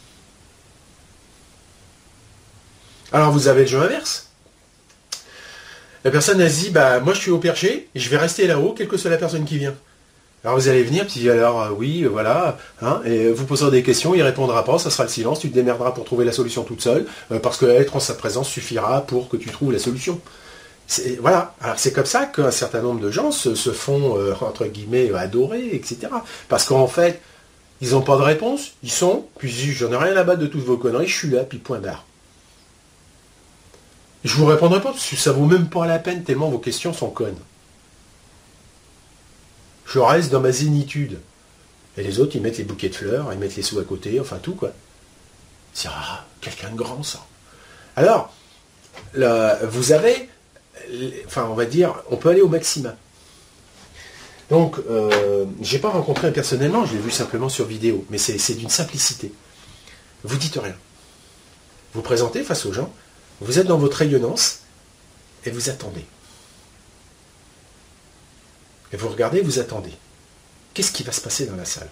Alors vous avez le jeu inverse. La personne elle se dit, bah moi je suis au perché, et je vais rester là-haut, quelle que soit la personne qui vient. Alors vous allez venir, puis alors euh, oui, euh, voilà, hein, et vous poserez des questions, il ne répondra pas, ça sera le silence, tu te démerderas pour trouver la solution toute seule, euh, parce que être en sa présence suffira pour que tu trouves la solution. Voilà, alors c'est comme ça qu'un certain nombre de gens se, se font, euh, entre guillemets, adorer, et cetera. Parce qu'en fait, ils n'ont pas de réponse, ils sont, puis j'en ai rien à battre de toutes vos conneries, je suis là, puis point barre. Je ne vous répondrai pas, parce que ça ne vaut même pas la peine, tellement vos questions sont connes. Je reste dans ma zénitude. Et les autres, ils mettent les bouquets de fleurs, ils mettent les sous à côté, enfin tout, quoi. C'est ah, quelqu'un de grand, ça. Alors, là, vous avez, enfin, on va dire, on peut aller au maximum. Donc, euh, je n'ai pas rencontré personnellement, je l'ai vu simplement sur vidéo, mais c'est d'une simplicité. Vous dites rien. Vous présentez face aux gens, vous êtes dans votre rayonnance, et vous attendez. Et vous regardez, vous attendez. Qu'est-ce qui va se passer dans la salle?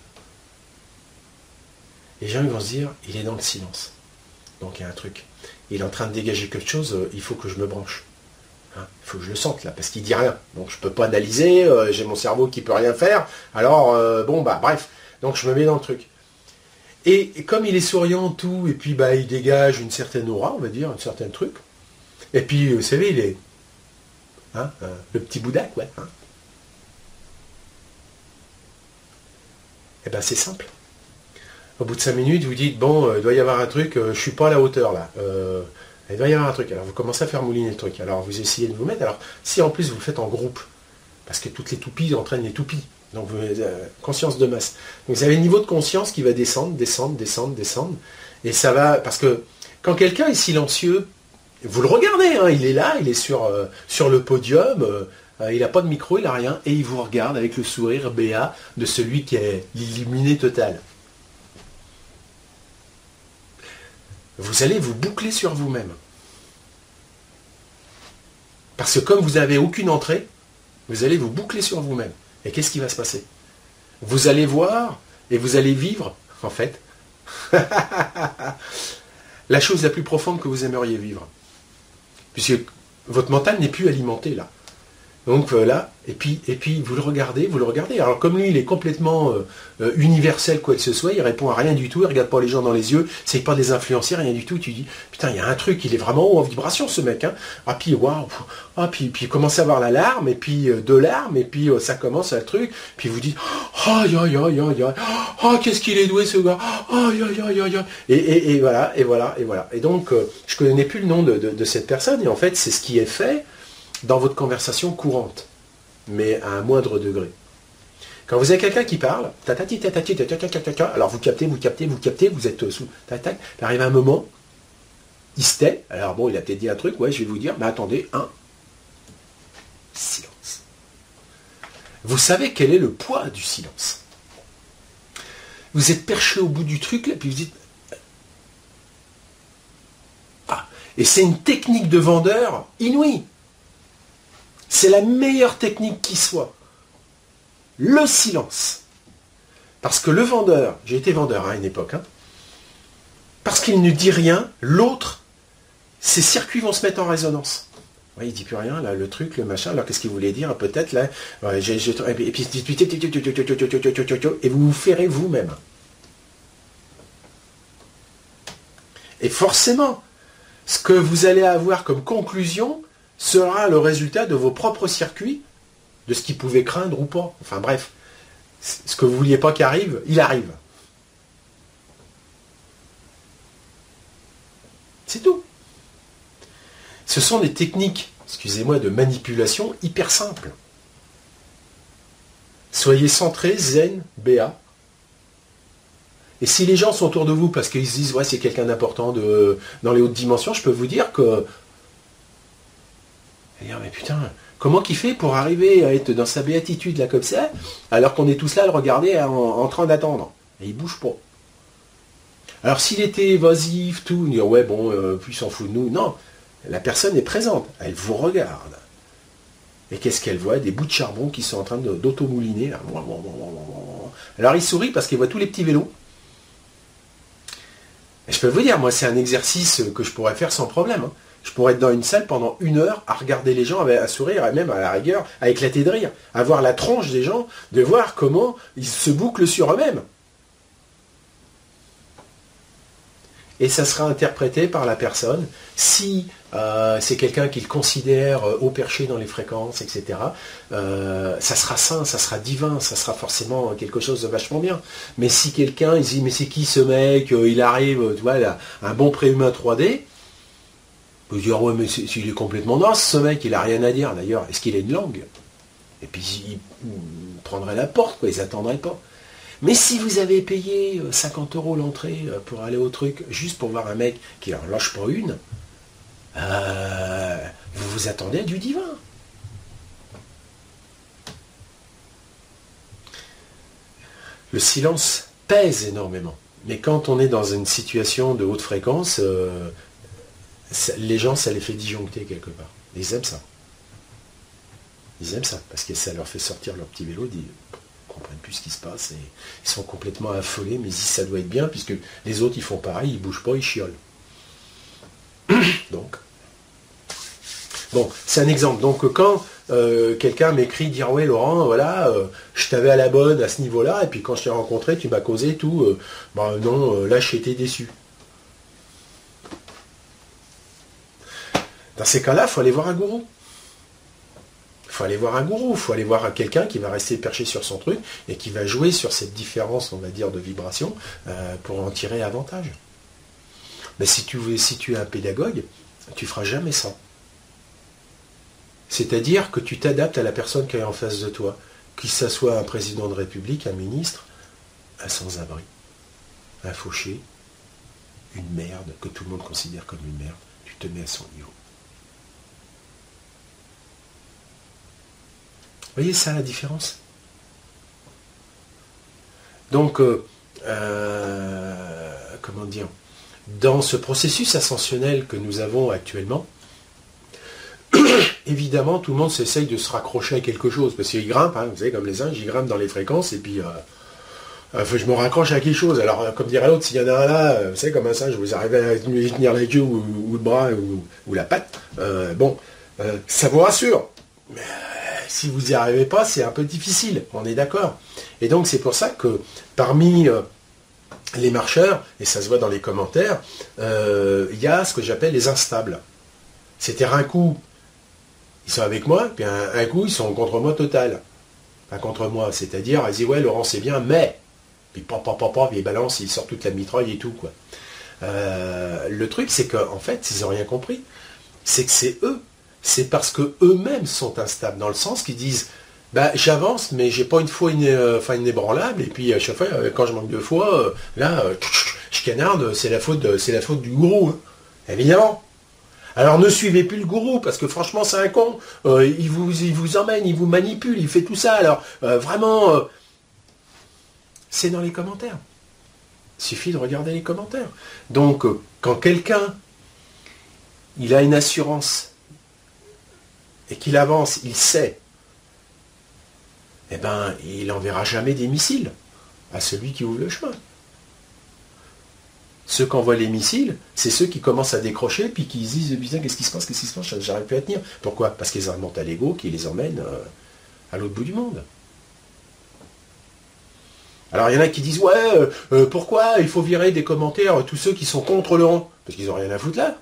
Les gens ils vont se dire, il est dans le silence. Donc il y a un truc. Il est en train de dégager quelque chose, il faut que je me branche. Hein, il faut que je le sente là, parce qu'il dit rien. Donc je ne peux pas analyser, euh, j'ai mon cerveau qui ne peut rien faire. Alors, euh, bon, bah bref. Donc je me mets dans le truc. Et, et comme il est souriant, tout, et puis bah il dégage une certaine aura, on va dire, un certain truc. Et puis, vous savez, il est... Hein, euh, le petit Bouddha, quoi. Hein. Eh bien, c'est simple. Au bout de cinq minutes, vous dites, bon, euh, il doit y avoir un truc, euh, je ne suis pas à la hauteur, là. Euh, il doit y avoir un truc. Alors, vous commencez à faire mouliner le truc. Alors, vous essayez de vous mettre. Alors, si en plus, vous le faites en groupe, parce que toutes les toupies entraînent les toupies. Donc, vous avez euh, conscience de masse. Donc, vous avez le niveau de conscience qui va descendre, descendre, descendre, descendre. Et ça va... Parce que quand quelqu'un est silencieux, Vous le regardez, hein, il est là, il est sur, euh, sur le podium, euh, il n'a pas de micro, il n'a rien, et il vous regarde avec le sourire béat de celui qui est l'illuminé total. Vous allez vous boucler sur vous-même. Parce que comme vous n'avez aucune entrée, vous allez vous boucler sur vous-même. Et qu'est-ce qui va se passer? Vous allez voir et vous allez vivre, en fait, la chose la plus profonde que vous aimeriez vivre. Puisque votre mental n'est plus alimenté là. Donc voilà, et puis, et puis vous le regardez, vous le regardez. Alors comme lui, il est complètement euh, euh, universel, quoi que ce soit, il répond à rien du tout, il regarde pas les gens dans les yeux, c'est pas des influenciers, rien du tout. Tu dis, putain, il y a un truc, il est vraiment haut en vibration ce mec. Hein. Ah puis waouh, ah puis puis il commence à avoir la larme, et puis euh, deux larmes, et puis euh, ça commence à le truc, puis vous dites, aïe aïe aïe aïe aïe, oh qu'est-ce qu'il est doué ce gars, aïe aïe aïe aïe aïe. Et, et, et voilà, et voilà, et voilà. Et donc euh, je connais plus le nom de, de, de cette personne, et en fait c'est ce qui est fait dans votre conversation courante, mais à un moindre degré. Quand vous avez quelqu'un qui parle, tatati, tatati, tatati, tatati, alors vous captez, vous captez, vous captez, vous êtes sous, tac, il arrive un moment, il se tait, alors bon, il a peut-être dit un truc, ouais, je vais vous dire, mais attendez, un, silence. Vous savez quel est le poids du silence. Vous êtes perché au bout du truc, là, puis vous dites, ah, et c'est une technique de vendeur inouïe. C'est la meilleure technique qui soit. Le silence. Parce que le vendeur, j'ai été vendeur à une époque, hein, parce qu'il ne dit rien, l'autre, ses circuits vont se mettre en résonance. Ouais, il ne dit plus rien, là, le truc, le machin, alors qu'est-ce qu'il voulait dire, peut-être, là, ouais, j'ai, j'ai, et puis, et vous vous ferez vous-même. Et forcément, ce que vous allez avoir comme conclusion sera le résultat de vos propres circuits, de ce qu'ils pouvaient craindre ou pas. Enfin bref, ce que vous ne vouliez pas qu'il arrive, il arrive. C'est tout. Ce sont des techniques, excusez-moi, de manipulation hyper simples. Soyez centrés, zen, béat. Et si les gens sont autour de vous parce qu'ils se disent ouais c'est quelqu'un d'important de, dans les hautes dimensions, je peux vous dire que dire, mais putain, comment qu'il fait pour arriver à être dans sa béatitude là comme ça, alors qu'on est tous là à le regarder en, en train d'attendre. Et il bouge pas. Alors s'il était évasif, tout, dire ouais bon, euh, puis il s'en fout de nous. Non, la personne est présente, elle vous regarde. Et qu'est-ce qu'elle voit? Des bouts de charbon qui sont en train de, d'automouliner. Là. Alors il sourit parce qu'il voit tous les petits vélos. Et je peux vous dire, moi c'est un exercice que je pourrais faire sans problème. Hein. Je pourrais être dans une salle pendant une heure à regarder les gens, à sourire, et même à la rigueur, à éclater de rire, à voir la tronche des gens, de voir comment ils se bouclent sur eux-mêmes. Et ça sera interprété par la personne, si euh, c'est quelqu'un qu'il considère euh, haut perché dans les fréquences, et cetera, euh, ça sera sain, ça sera divin, ça sera forcément quelque chose de vachement bien. Mais si quelqu'un, il dit, mais c'est qui ce mec, il arrive, tu vois, il a un bon préhumain trois D, vous dire, ouais, mais s'il est complètement naze, ce mec, il n'a rien à dire d'ailleurs. Est-ce qu'il a une langue? Et puis, il prendrait la porte, quoi, ils n'attendraient pas. Mais si vous avez payé cinquante euros l'entrée pour aller au truc, juste pour voir un mec qui en lâche pas une, euh, vous vous attendez à du divin. Le silence pèse énormément. Mais quand on est dans une situation de haute fréquence, euh, ça, les gens, ça les fait disjoncter quelque part. Ils aiment ça. Ils aiment ça, parce que ça leur fait sortir leur petit vélo, ils ne comprennent plus ce qui se passe, et ils sont complètement affolés, mais ils disent ça doit être bien, puisque les autres, ils font pareil, ils ne bougent pas, ils chiolent. Donc, bon, c'est un exemple. Donc, quand euh, quelqu'un m'écrit, dire, ouais, Laurent, voilà, euh, je t'avais à la bonne à ce niveau-là, et puis quand je t'ai rencontré, tu m'as causé tout, euh, ben non, euh, là, j'étais déçu. Dans ces cas-là, il faut aller voir un gourou. Il faut aller voir un gourou, il faut aller voir quelqu'un qui va rester perché sur son truc et qui va jouer sur cette différence, on va dire, de vibration euh, pour en tirer avantage. Mais si tu, veux, si tu es un pédagogue, tu ne feras jamais ça. C'est-à-dire que tu t'adaptes à la personne qui est en face de toi, qu'il soit un président de République, un ministre, un sans-abri, un fauché, une merde, que tout le monde considère comme une merde. tu te mets à son niveau. Vous voyez ça la différence? Donc, euh, euh, comment dire, dans ce processus ascensionnel que nous avons actuellement, évidemment, tout le monde s'essaye de se raccrocher à quelque chose, parce qu'il grimpe, hein, vous savez, comme les singes, ils grimpent dans les fréquences, et puis euh, euh, je me raccroche à quelque chose. Alors, comme dirait l'autre, s'il y en a un là, euh, vous savez, comme un singe, vous arrivez à tenir la queue ou, ou le bras ou, ou la patte, euh, bon, euh, ça vous rassure. Mais euh, si vous n'y arrivez pas, c'est un peu difficile, on est d'accord. Et donc, c'est pour ça que parmi euh, les marcheurs, et ça se voit dans les commentaires, euh, il y a ce que j'appelle les instables. C'est-à-dire un coup, ils sont avec moi, puis un, un coup, ils sont contre moi total. Enfin, contre moi, c'est-à-dire, ils disent, ouais, Laurent, c'est bien, mais... Puis, pop, pop, pop, pop, ils balancent, ils sortent toute la mitraille et tout, quoi. Euh, le truc, c'est qu'en fait, ils n'ont rien compris. C'est que c'est eux. C'est parce que eux-mêmes sont instables, dans le sens qu'ils disent, bah, j'avance, mais j'ai pas une foi ine, euh, enfin, inébranlable, et puis à chaque fois, euh, quand je manque de foi, euh, là, euh, je canarde, c'est la faute, de, c'est la faute du gourou, hein. Évidemment. Alors ne suivez plus le gourou, parce que franchement c'est un con, euh, il, vous, il vous emmène, il vous manipule, il fait tout ça, alors euh, vraiment, euh, c'est dans les commentaires. Il suffit de regarder les commentaires. Donc euh, quand quelqu'un, il a une assurance, et qu'il avance, il sait, eh ben il n'enverra jamais des missiles à celui qui ouvre le chemin. Ceux qui envoient les missiles, c'est ceux qui commencent à décrocher, puis qui se disent, putain, qu'est-ce qui se passe, qu'est-ce qui se passe, j'arrive plus à tenir. Pourquoi? Parce qu'ils remontent à l'ego, qui les emmène euh, à l'autre bout du monde. Alors il y en a qui disent, ouais, euh, euh, pourquoi il faut virer des commentaires tous ceux qui sont contre Laurent? Parce qu'ils n'ont rien à foutre là.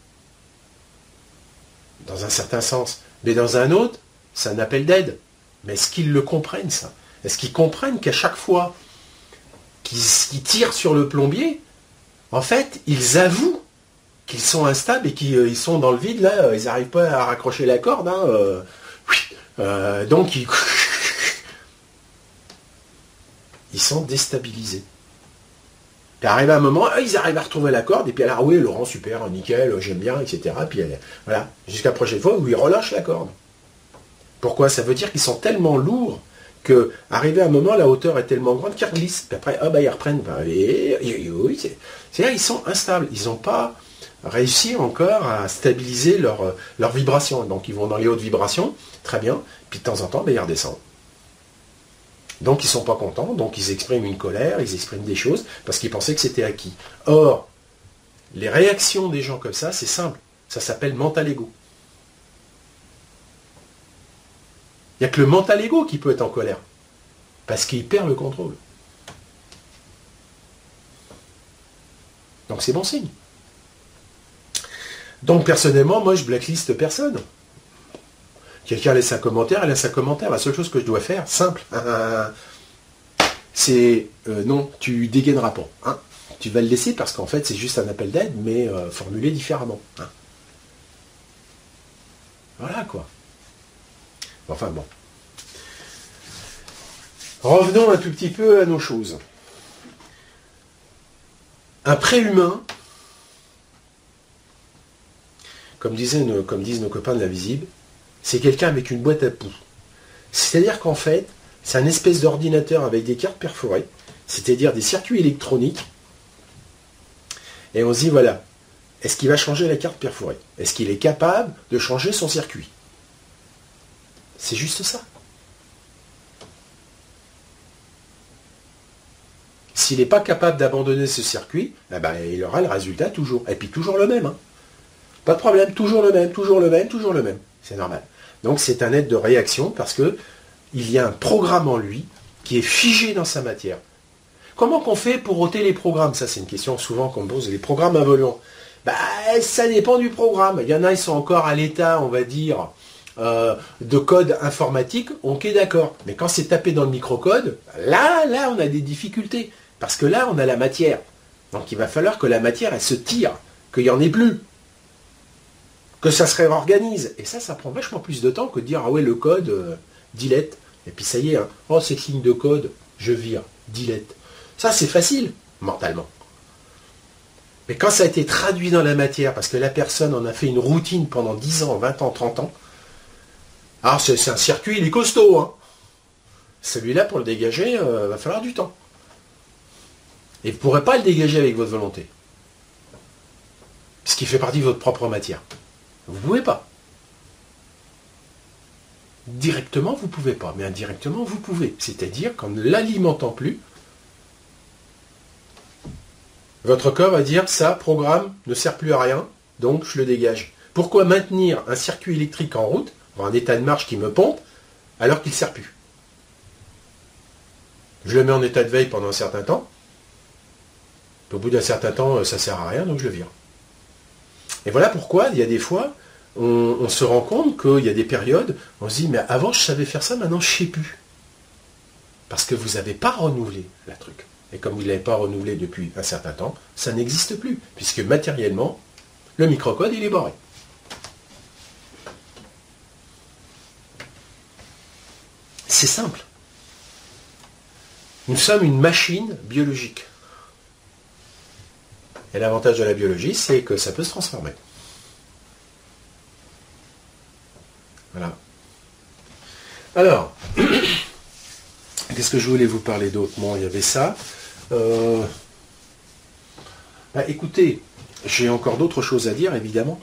Dans un certain sens. Mais dans un autre, c'est un appel d'aide. Mais est-ce qu'ils le comprennent, ça? Est-ce qu'ils comprennent qu'à chaque fois qu'ils, qu'ils tirent sur le plombier, en fait, ils avouent qu'ils sont instables et qu'ils euh, sont dans le vide, là, euh, ils n'arrivent pas à raccrocher la corde, hein, euh, euh, donc ils... ils sont déstabilisés. Puis arrive un moment, ils arrivent à retrouver la corde, et puis alors oui, Laurent, super, nickel, j'aime bien, et cetera. Puis voilà, jusqu'à la prochaine fois où ils relâchent la corde. Pourquoi? Ça veut dire qu'ils sont tellement lourds que, arrivé à un moment, la hauteur est tellement grande qu'ils glissent. Puis après, ah bah ils reprennent. Bah, et, et, et, oui, c'est, c'est-à-dire ils sont instables. Ils n'ont pas réussi encore à stabiliser leur, leur vibration. Donc ils vont dans les hautes vibrations, très bien. Puis de temps en temps, bah, ils redescendent. Donc ils ne sont pas contents, donc ils expriment une colère, ils expriment des choses, parce qu'ils pensaient que c'était acquis. Or, les réactions des gens comme ça, c'est simple. Ça s'appelle mental ego. Il n'y a que le mental ego qui peut être en colère. Parce qu'il perd le contrôle. Donc c'est bon signe. Donc personnellement, moi je blackliste personne. Quelqu'un laisse un commentaire, elle laisse un commentaire. La seule chose que je dois faire, simple, c'est euh, non, tu dégaineras pas. Hein. Tu vas le laisser parce qu'en fait c'est juste un appel d'aide, mais euh, formulé différemment. Hein. Voilà quoi. Enfin bon. Revenons un tout petit peu à nos choses. Un préhumain, comme, disaient nos, comme disent nos copains de l'invisible, c'est quelqu'un avec une boîte à poux. C'est-à-dire qu'en fait, c'est un espèce d'ordinateur avec des cartes perforées, c'est-à-dire des circuits électroniques, et on se dit, voilà, est-ce qu'il va changer la carte perforée? Est-ce qu'il est capable de changer son circuit? C'est juste ça. S'il n'est pas capable d'abandonner ce circuit, eh ben, il aura le résultat toujours. Et puis toujours le même. Hein. Pas de problème, toujours le même, toujours le même, toujours le même. C'est normal. Donc c'est un être de réaction parce que il y a un programme en lui qui est figé dans sa matière. Comment qu'on fait pour ôter les programmes? Ça, c'est une question souvent qu'on me pose. Les programmes involants. Bah, ça dépend du programme. Il y en a, ils sont encore à l'état, on va dire, euh, de code informatique. Ok, d'accord. Mais quand c'est tapé dans le microcode, là, là, on a des difficultés. Parce que là, on a la matière. Donc il va falloir que la matière, elle se tire, qu'il n'y en ait plus. Que ça se réorganise. Et ça, ça prend vachement plus de temps que de dire, ah ouais, le code, euh, delete. Et puis ça y est, hein. Oh, cette ligne de code, je vire, delete. Ça, c'est facile, mentalement. Mais quand ça a été traduit dans la matière, parce que la personne en a fait une routine pendant dix ans, vingt ans, trente ans, alors c'est un circuit, il est costaud. Hein. Celui-là, pour le dégager, il euh, va falloir du temps. Et vous ne pourrez pas le dégager avec votre volonté. Puisqu'il fait partie de votre propre matière. Vous ne pouvez pas. Directement, vous ne pouvez pas. Mais indirectement, vous pouvez. C'est-à-dire qu'en ne l'alimentant plus, votre corps va dire, ça, programme, ne sert plus à rien, donc je le dégage. Pourquoi maintenir un circuit électrique en route, un état de marche qui me pompe, alors qu'il ne sert plus? Je le mets en état de veille pendant un certain temps. Au bout d'un certain temps, ça ne sert à rien, donc je le vire. Et voilà pourquoi, il y a des fois, on, on se rend compte qu'il y a des périodes, on se dit, mais avant je savais faire ça, maintenant je ne sais plus. Parce que vous n'avez pas renouvelé la truc. Et comme vous ne l'avez pas renouvelé depuis un certain temps, ça n'existe plus. Puisque matériellement, le microcode, il est barré. C'est simple. Nous sommes une machine biologique. Et l'avantage de la biologie, c'est que ça peut se transformer. Voilà. Alors, qu'est-ce que je voulais vous parler d'autre? Bon, il y avait ça. Euh, bah, écoutez, j'ai encore d'autres choses à dire, évidemment.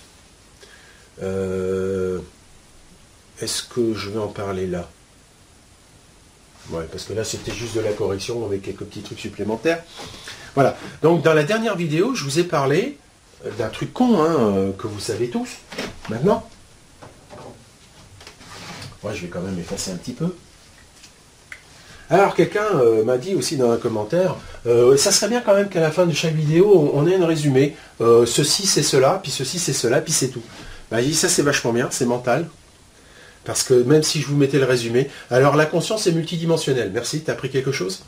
Euh, Est-ce que je vais en parler là? Ouais, parce que là, c'était juste de la correction avec quelques petits trucs supplémentaires. Voilà. Donc, dans la dernière vidéo, je vous ai parlé d'un truc con, hein, que vous savez tous, maintenant. Moi, je vais quand même effacer un petit peu. Alors, quelqu'un euh, m'a dit aussi dans un commentaire, euh, ça serait bien quand même qu'à la fin de chaque vidéo, on, on ait un résumé. Euh, ceci, c'est cela, puis ceci, c'est cela, puis c'est tout. Bah, j'ai dit, ça, c'est vachement bien, c'est mental. Parce que même si je vous mettais le résumé, alors la conscience est multidimensionnelle. Merci, tu as appris quelque chose?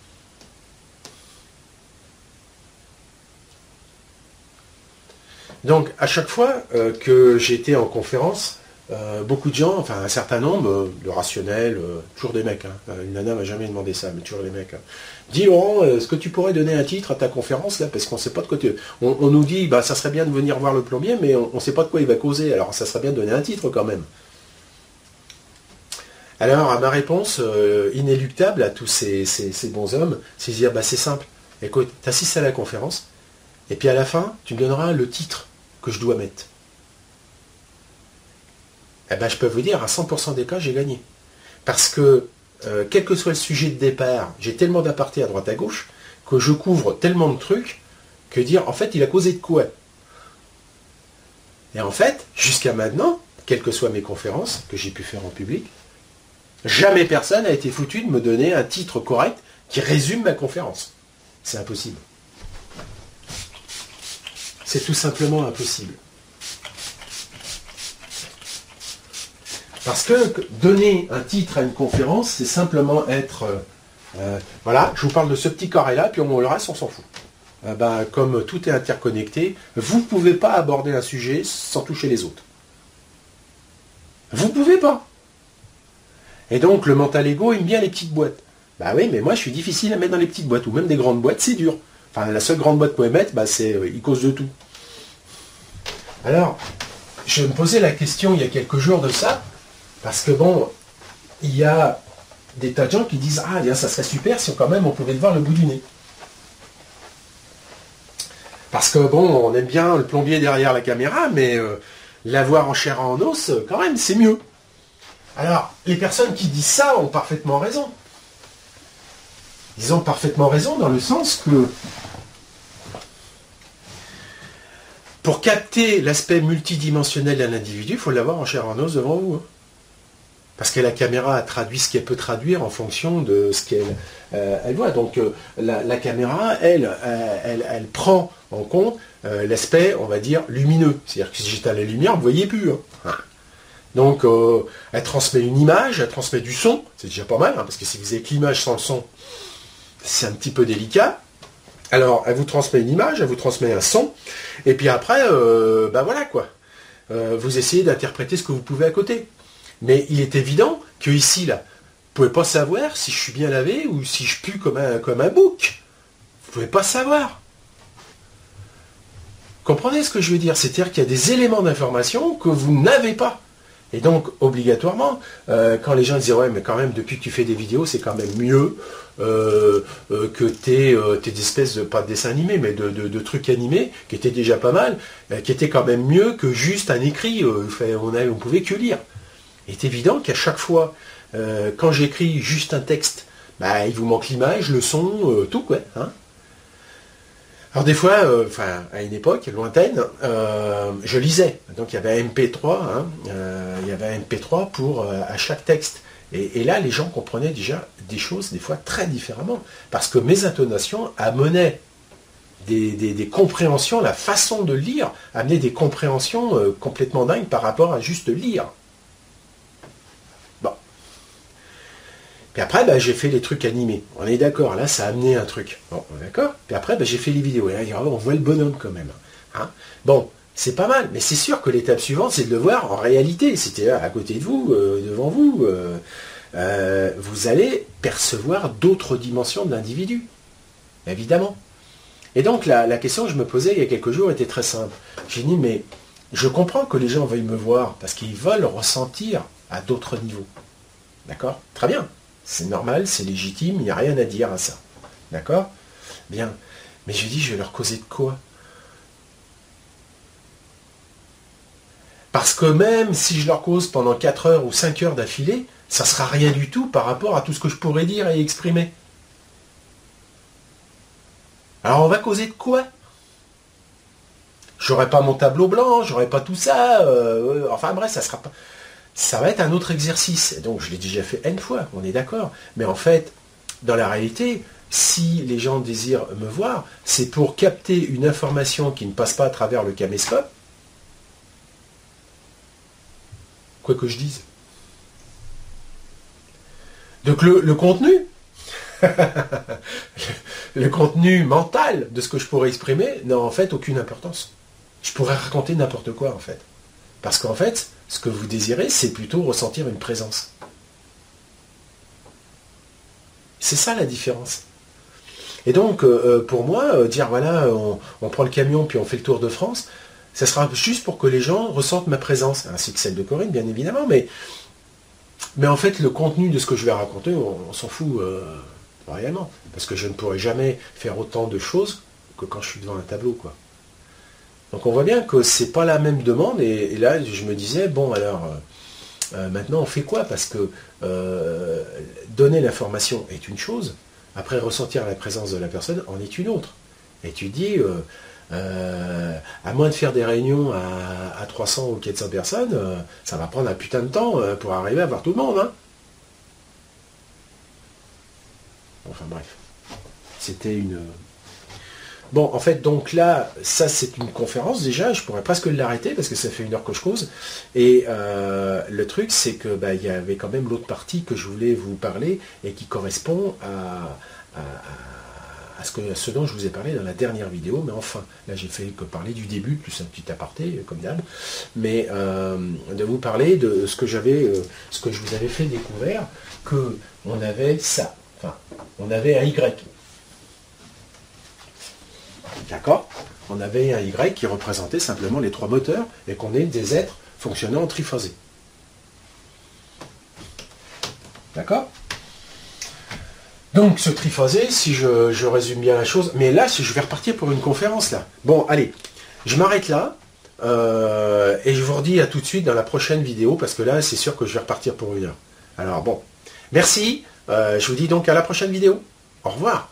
Donc, à chaque fois euh, que j'étais en conférence, euh, beaucoup de gens, enfin un certain nombre, euh, de rationnels, euh, toujours des mecs, hein, une nana m'a jamais demandé ça, mais toujours les mecs. Hein. Dis Laurent, est-ce que tu pourrais donner un titre à ta conférence là, parce qu'on ne sait pas de quoi tu... On, on nous dit, bah ça serait bien de venir voir le plombier, mais on ne sait pas de quoi il va causer, alors ça serait bien de donner un titre quand même. Alors, à ma réponse euh, inéluctable à tous ces, ces, ces bons hommes, c'est de dire, bah, c'est simple. Écoute, tu assistes à la conférence, et puis à la fin, tu me donneras le titre que je dois mettre. Eh ben, je peux vous dire, à cent pour cent des cas, j'ai gagné. Parce que, euh, quel que soit le sujet de départ, j'ai tellement d'apartés à droite à gauche, que je couvre tellement de trucs, que dire, en fait, il a causé de quoi? Et en fait, jusqu'à maintenant, quelles que soient mes conférences, que j'ai pu faire en public, jamais personne n'a été foutu de me donner un titre correct qui résume ma conférence. C'est impossible. C'est tout simplement impossible. Parce que donner un titre à une conférence, c'est simplement être... Euh, euh, voilà, je vous parle de ce petit carré-là, puis on, le reste, on s'en fout. Euh, ben, comme tout est interconnecté, vous ne pouvez pas aborder un sujet sans toucher les autres. Vous ne pouvez pas. Et donc, le mental ego aime bien les petites boîtes. Bah oui, mais moi, je suis difficile à mettre dans les petites boîtes, ou même des grandes boîtes, c'est dur. Enfin, la seule grande boîte qu'on peut mettre, bah, c'est, euh, il cause de tout. Alors, je me posais la question il y a quelques jours de ça, parce que bon, il y a des tas de gens qui disent, ah, bien, ça serait super si quand même on pouvait te voir le bout du nez. Parce que bon, on aime bien le plombier derrière la caméra, mais euh, l'avoir en chair et en os, quand même, c'est mieux. Alors, les personnes qui disent ça ont parfaitement raison. Ils ont parfaitement raison dans le sens que pour capter l'aspect multidimensionnel d'un individu, il faut l'avoir en chair et en os devant vous. Hein. Parce que la caméra a traduit ce qu'elle peut traduire en fonction de ce qu'elle euh, elle voit. Donc euh, la, la caméra, elle, euh, elle, elle prend en compte euh, l'aspect, on va dire, lumineux. C'est-à-dire que si j'étais à la lumière, vous ne voyez plus. Hein. Donc, euh, elle transmet une image, elle transmet du son, c'est déjà pas mal, hein, parce que si vous avez que l'image sans le son, c'est un petit peu délicat. Alors, elle vous transmet une image, elle vous transmet un son, et puis après, euh, ben voilà quoi. Euh, vous essayez d'interpréter ce que vous pouvez à côté. Mais il est évident que ici, là, vous ne pouvez pas savoir si je suis bien lavé ou si je pue comme un, comme un bouc. Vous ne pouvez pas savoir. Comprenez ce que je veux dire? C'est-à-dire qu'il y a des éléments d'information que vous n'avez pas. Et donc, obligatoirement, euh, quand les gens disent « Ouais, mais quand même, depuis que tu fais des vidéos, c'est quand même mieux euh, euh, que tes, euh, tes espèces de, pas de dessins animés, mais de, de, de trucs animés, qui étaient déjà pas mal, euh, qui étaient quand même mieux que juste un écrit, euh, fait, on ne pouvait que lire. » Il est évident qu'à chaque fois, euh, quand j'écris juste un texte, bah, il vous manque l'image, le son, euh, tout, quoi. Hein. Alors des fois, euh, enfin à une époque lointaine, euh, je lisais. Donc il y avait un M P trois, hein, euh, il y avait un M P trois pour euh, à chaque texte. Et, et là, les gens comprenaient déjà des choses des fois très différemment, parce que mes intonations amenaient des, des, des compréhensions, la façon de lire amenait des compréhensions euh, complètement dingues par rapport à juste lire. Bon. Puis après, bah, j'ai fait les trucs animés. On est d'accord, là, ça a amené un truc. Bon, on est d'accord. Puis après, bah, j'ai fait les vidéos. Et là, on voit le bonhomme quand même. Hein. Bon, c'est pas mal. Mais c'est sûr que l'étape suivante, c'est de le voir en réalité. C'était à côté de vous, euh, devant vous. Euh, euh, vous allez percevoir d'autres dimensions de l'individu. Évidemment. Et donc, la, la question que je me posais il y a quelques jours était très simple. J'ai dit, mais je comprends que les gens veuillent me voir parce qu'ils veulent ressentir à d'autres niveaux. D'accord? Très bien. C'est normal, c'est légitime, il n'y a rien à dire à ça. D'accord? Bien. Mais je dis, je vais leur causer de quoi? Parce que même si je leur cause pendant quatre heures ou cinq heures d'affilée, ça ne sera rien du tout par rapport à tout ce que je pourrais dire et exprimer. Alors on va causer de quoi? J'aurai pas mon tableau blanc, j'aurai pas tout ça. Euh, enfin bref, ça sera pas... Ça va être un autre exercice. Donc je l'ai déjà fait N fois, on est d'accord. Mais en fait, dans la réalité, si les gens désirent me voir, c'est pour capter une information qui ne passe pas à travers le caméscope. Quoi que je dise. Donc le, le contenu, le contenu mental de ce que je pourrais exprimer n'a en fait aucune importance. Je pourrais raconter n'importe quoi en fait. Parce qu'en fait, ce que vous désirez, c'est plutôt ressentir une présence. C'est ça la différence. Et donc, euh, pour moi, euh, dire voilà, on, on prend le camion puis on fait le tour de France, ça sera juste pour que les gens ressentent ma présence, ainsi que celle de Corinne, bien évidemment, mais, mais en fait, le contenu de ce que je vais raconter, on, on s'en fout euh, réellement. Parce que je ne pourrai jamais faire autant de choses que quand je suis devant un tableau, quoi. Donc on voit bien que c'est pas la même demande, et, et là je me disais, bon alors, euh, euh, maintenant on fait quoi? Parce que euh, donner l'information est une chose, après ressentir la présence de la personne en est une autre. Et tu dis, euh, euh, à moins de faire des réunions à, à trois cents ou quatre cents personnes, euh, ça va prendre un putain de temps euh, pour arriver à voir tout le monde. Hein. Enfin bref, c'était une... Bon, en fait, donc là, ça c'est une conférence déjà, je pourrais presque l'arrêter parce que ça fait une heure que je cause. Et euh, le truc, c'est que bah, y avait quand même l'autre partie que je voulais vous parler et qui correspond à, à, à, ce que, à ce dont je vous ai parlé dans la dernière vidéo. Mais enfin, là j'ai fait que parler du début, plus un petit aparté, comme d'hab. Mais euh, de vous parler de ce que j'avais, euh, ce que je vous avais fait découvrir, que on avait ça, enfin, on avait un Y. D'accord? On avait un Y qui représentait simplement les trois moteurs et qu'on est des êtres fonctionnant en triphasé. D'accord? Donc ce triphasé, si je, je résume bien la chose, mais là je vais repartir pour une conférence là. Bon, allez, je m'arrête là euh, et je vous redis à tout de suite dans la prochaine vidéo parce que là c'est sûr que je vais repartir pour une heure. Alors bon, merci, euh, je vous dis donc à la prochaine vidéo. Au revoir.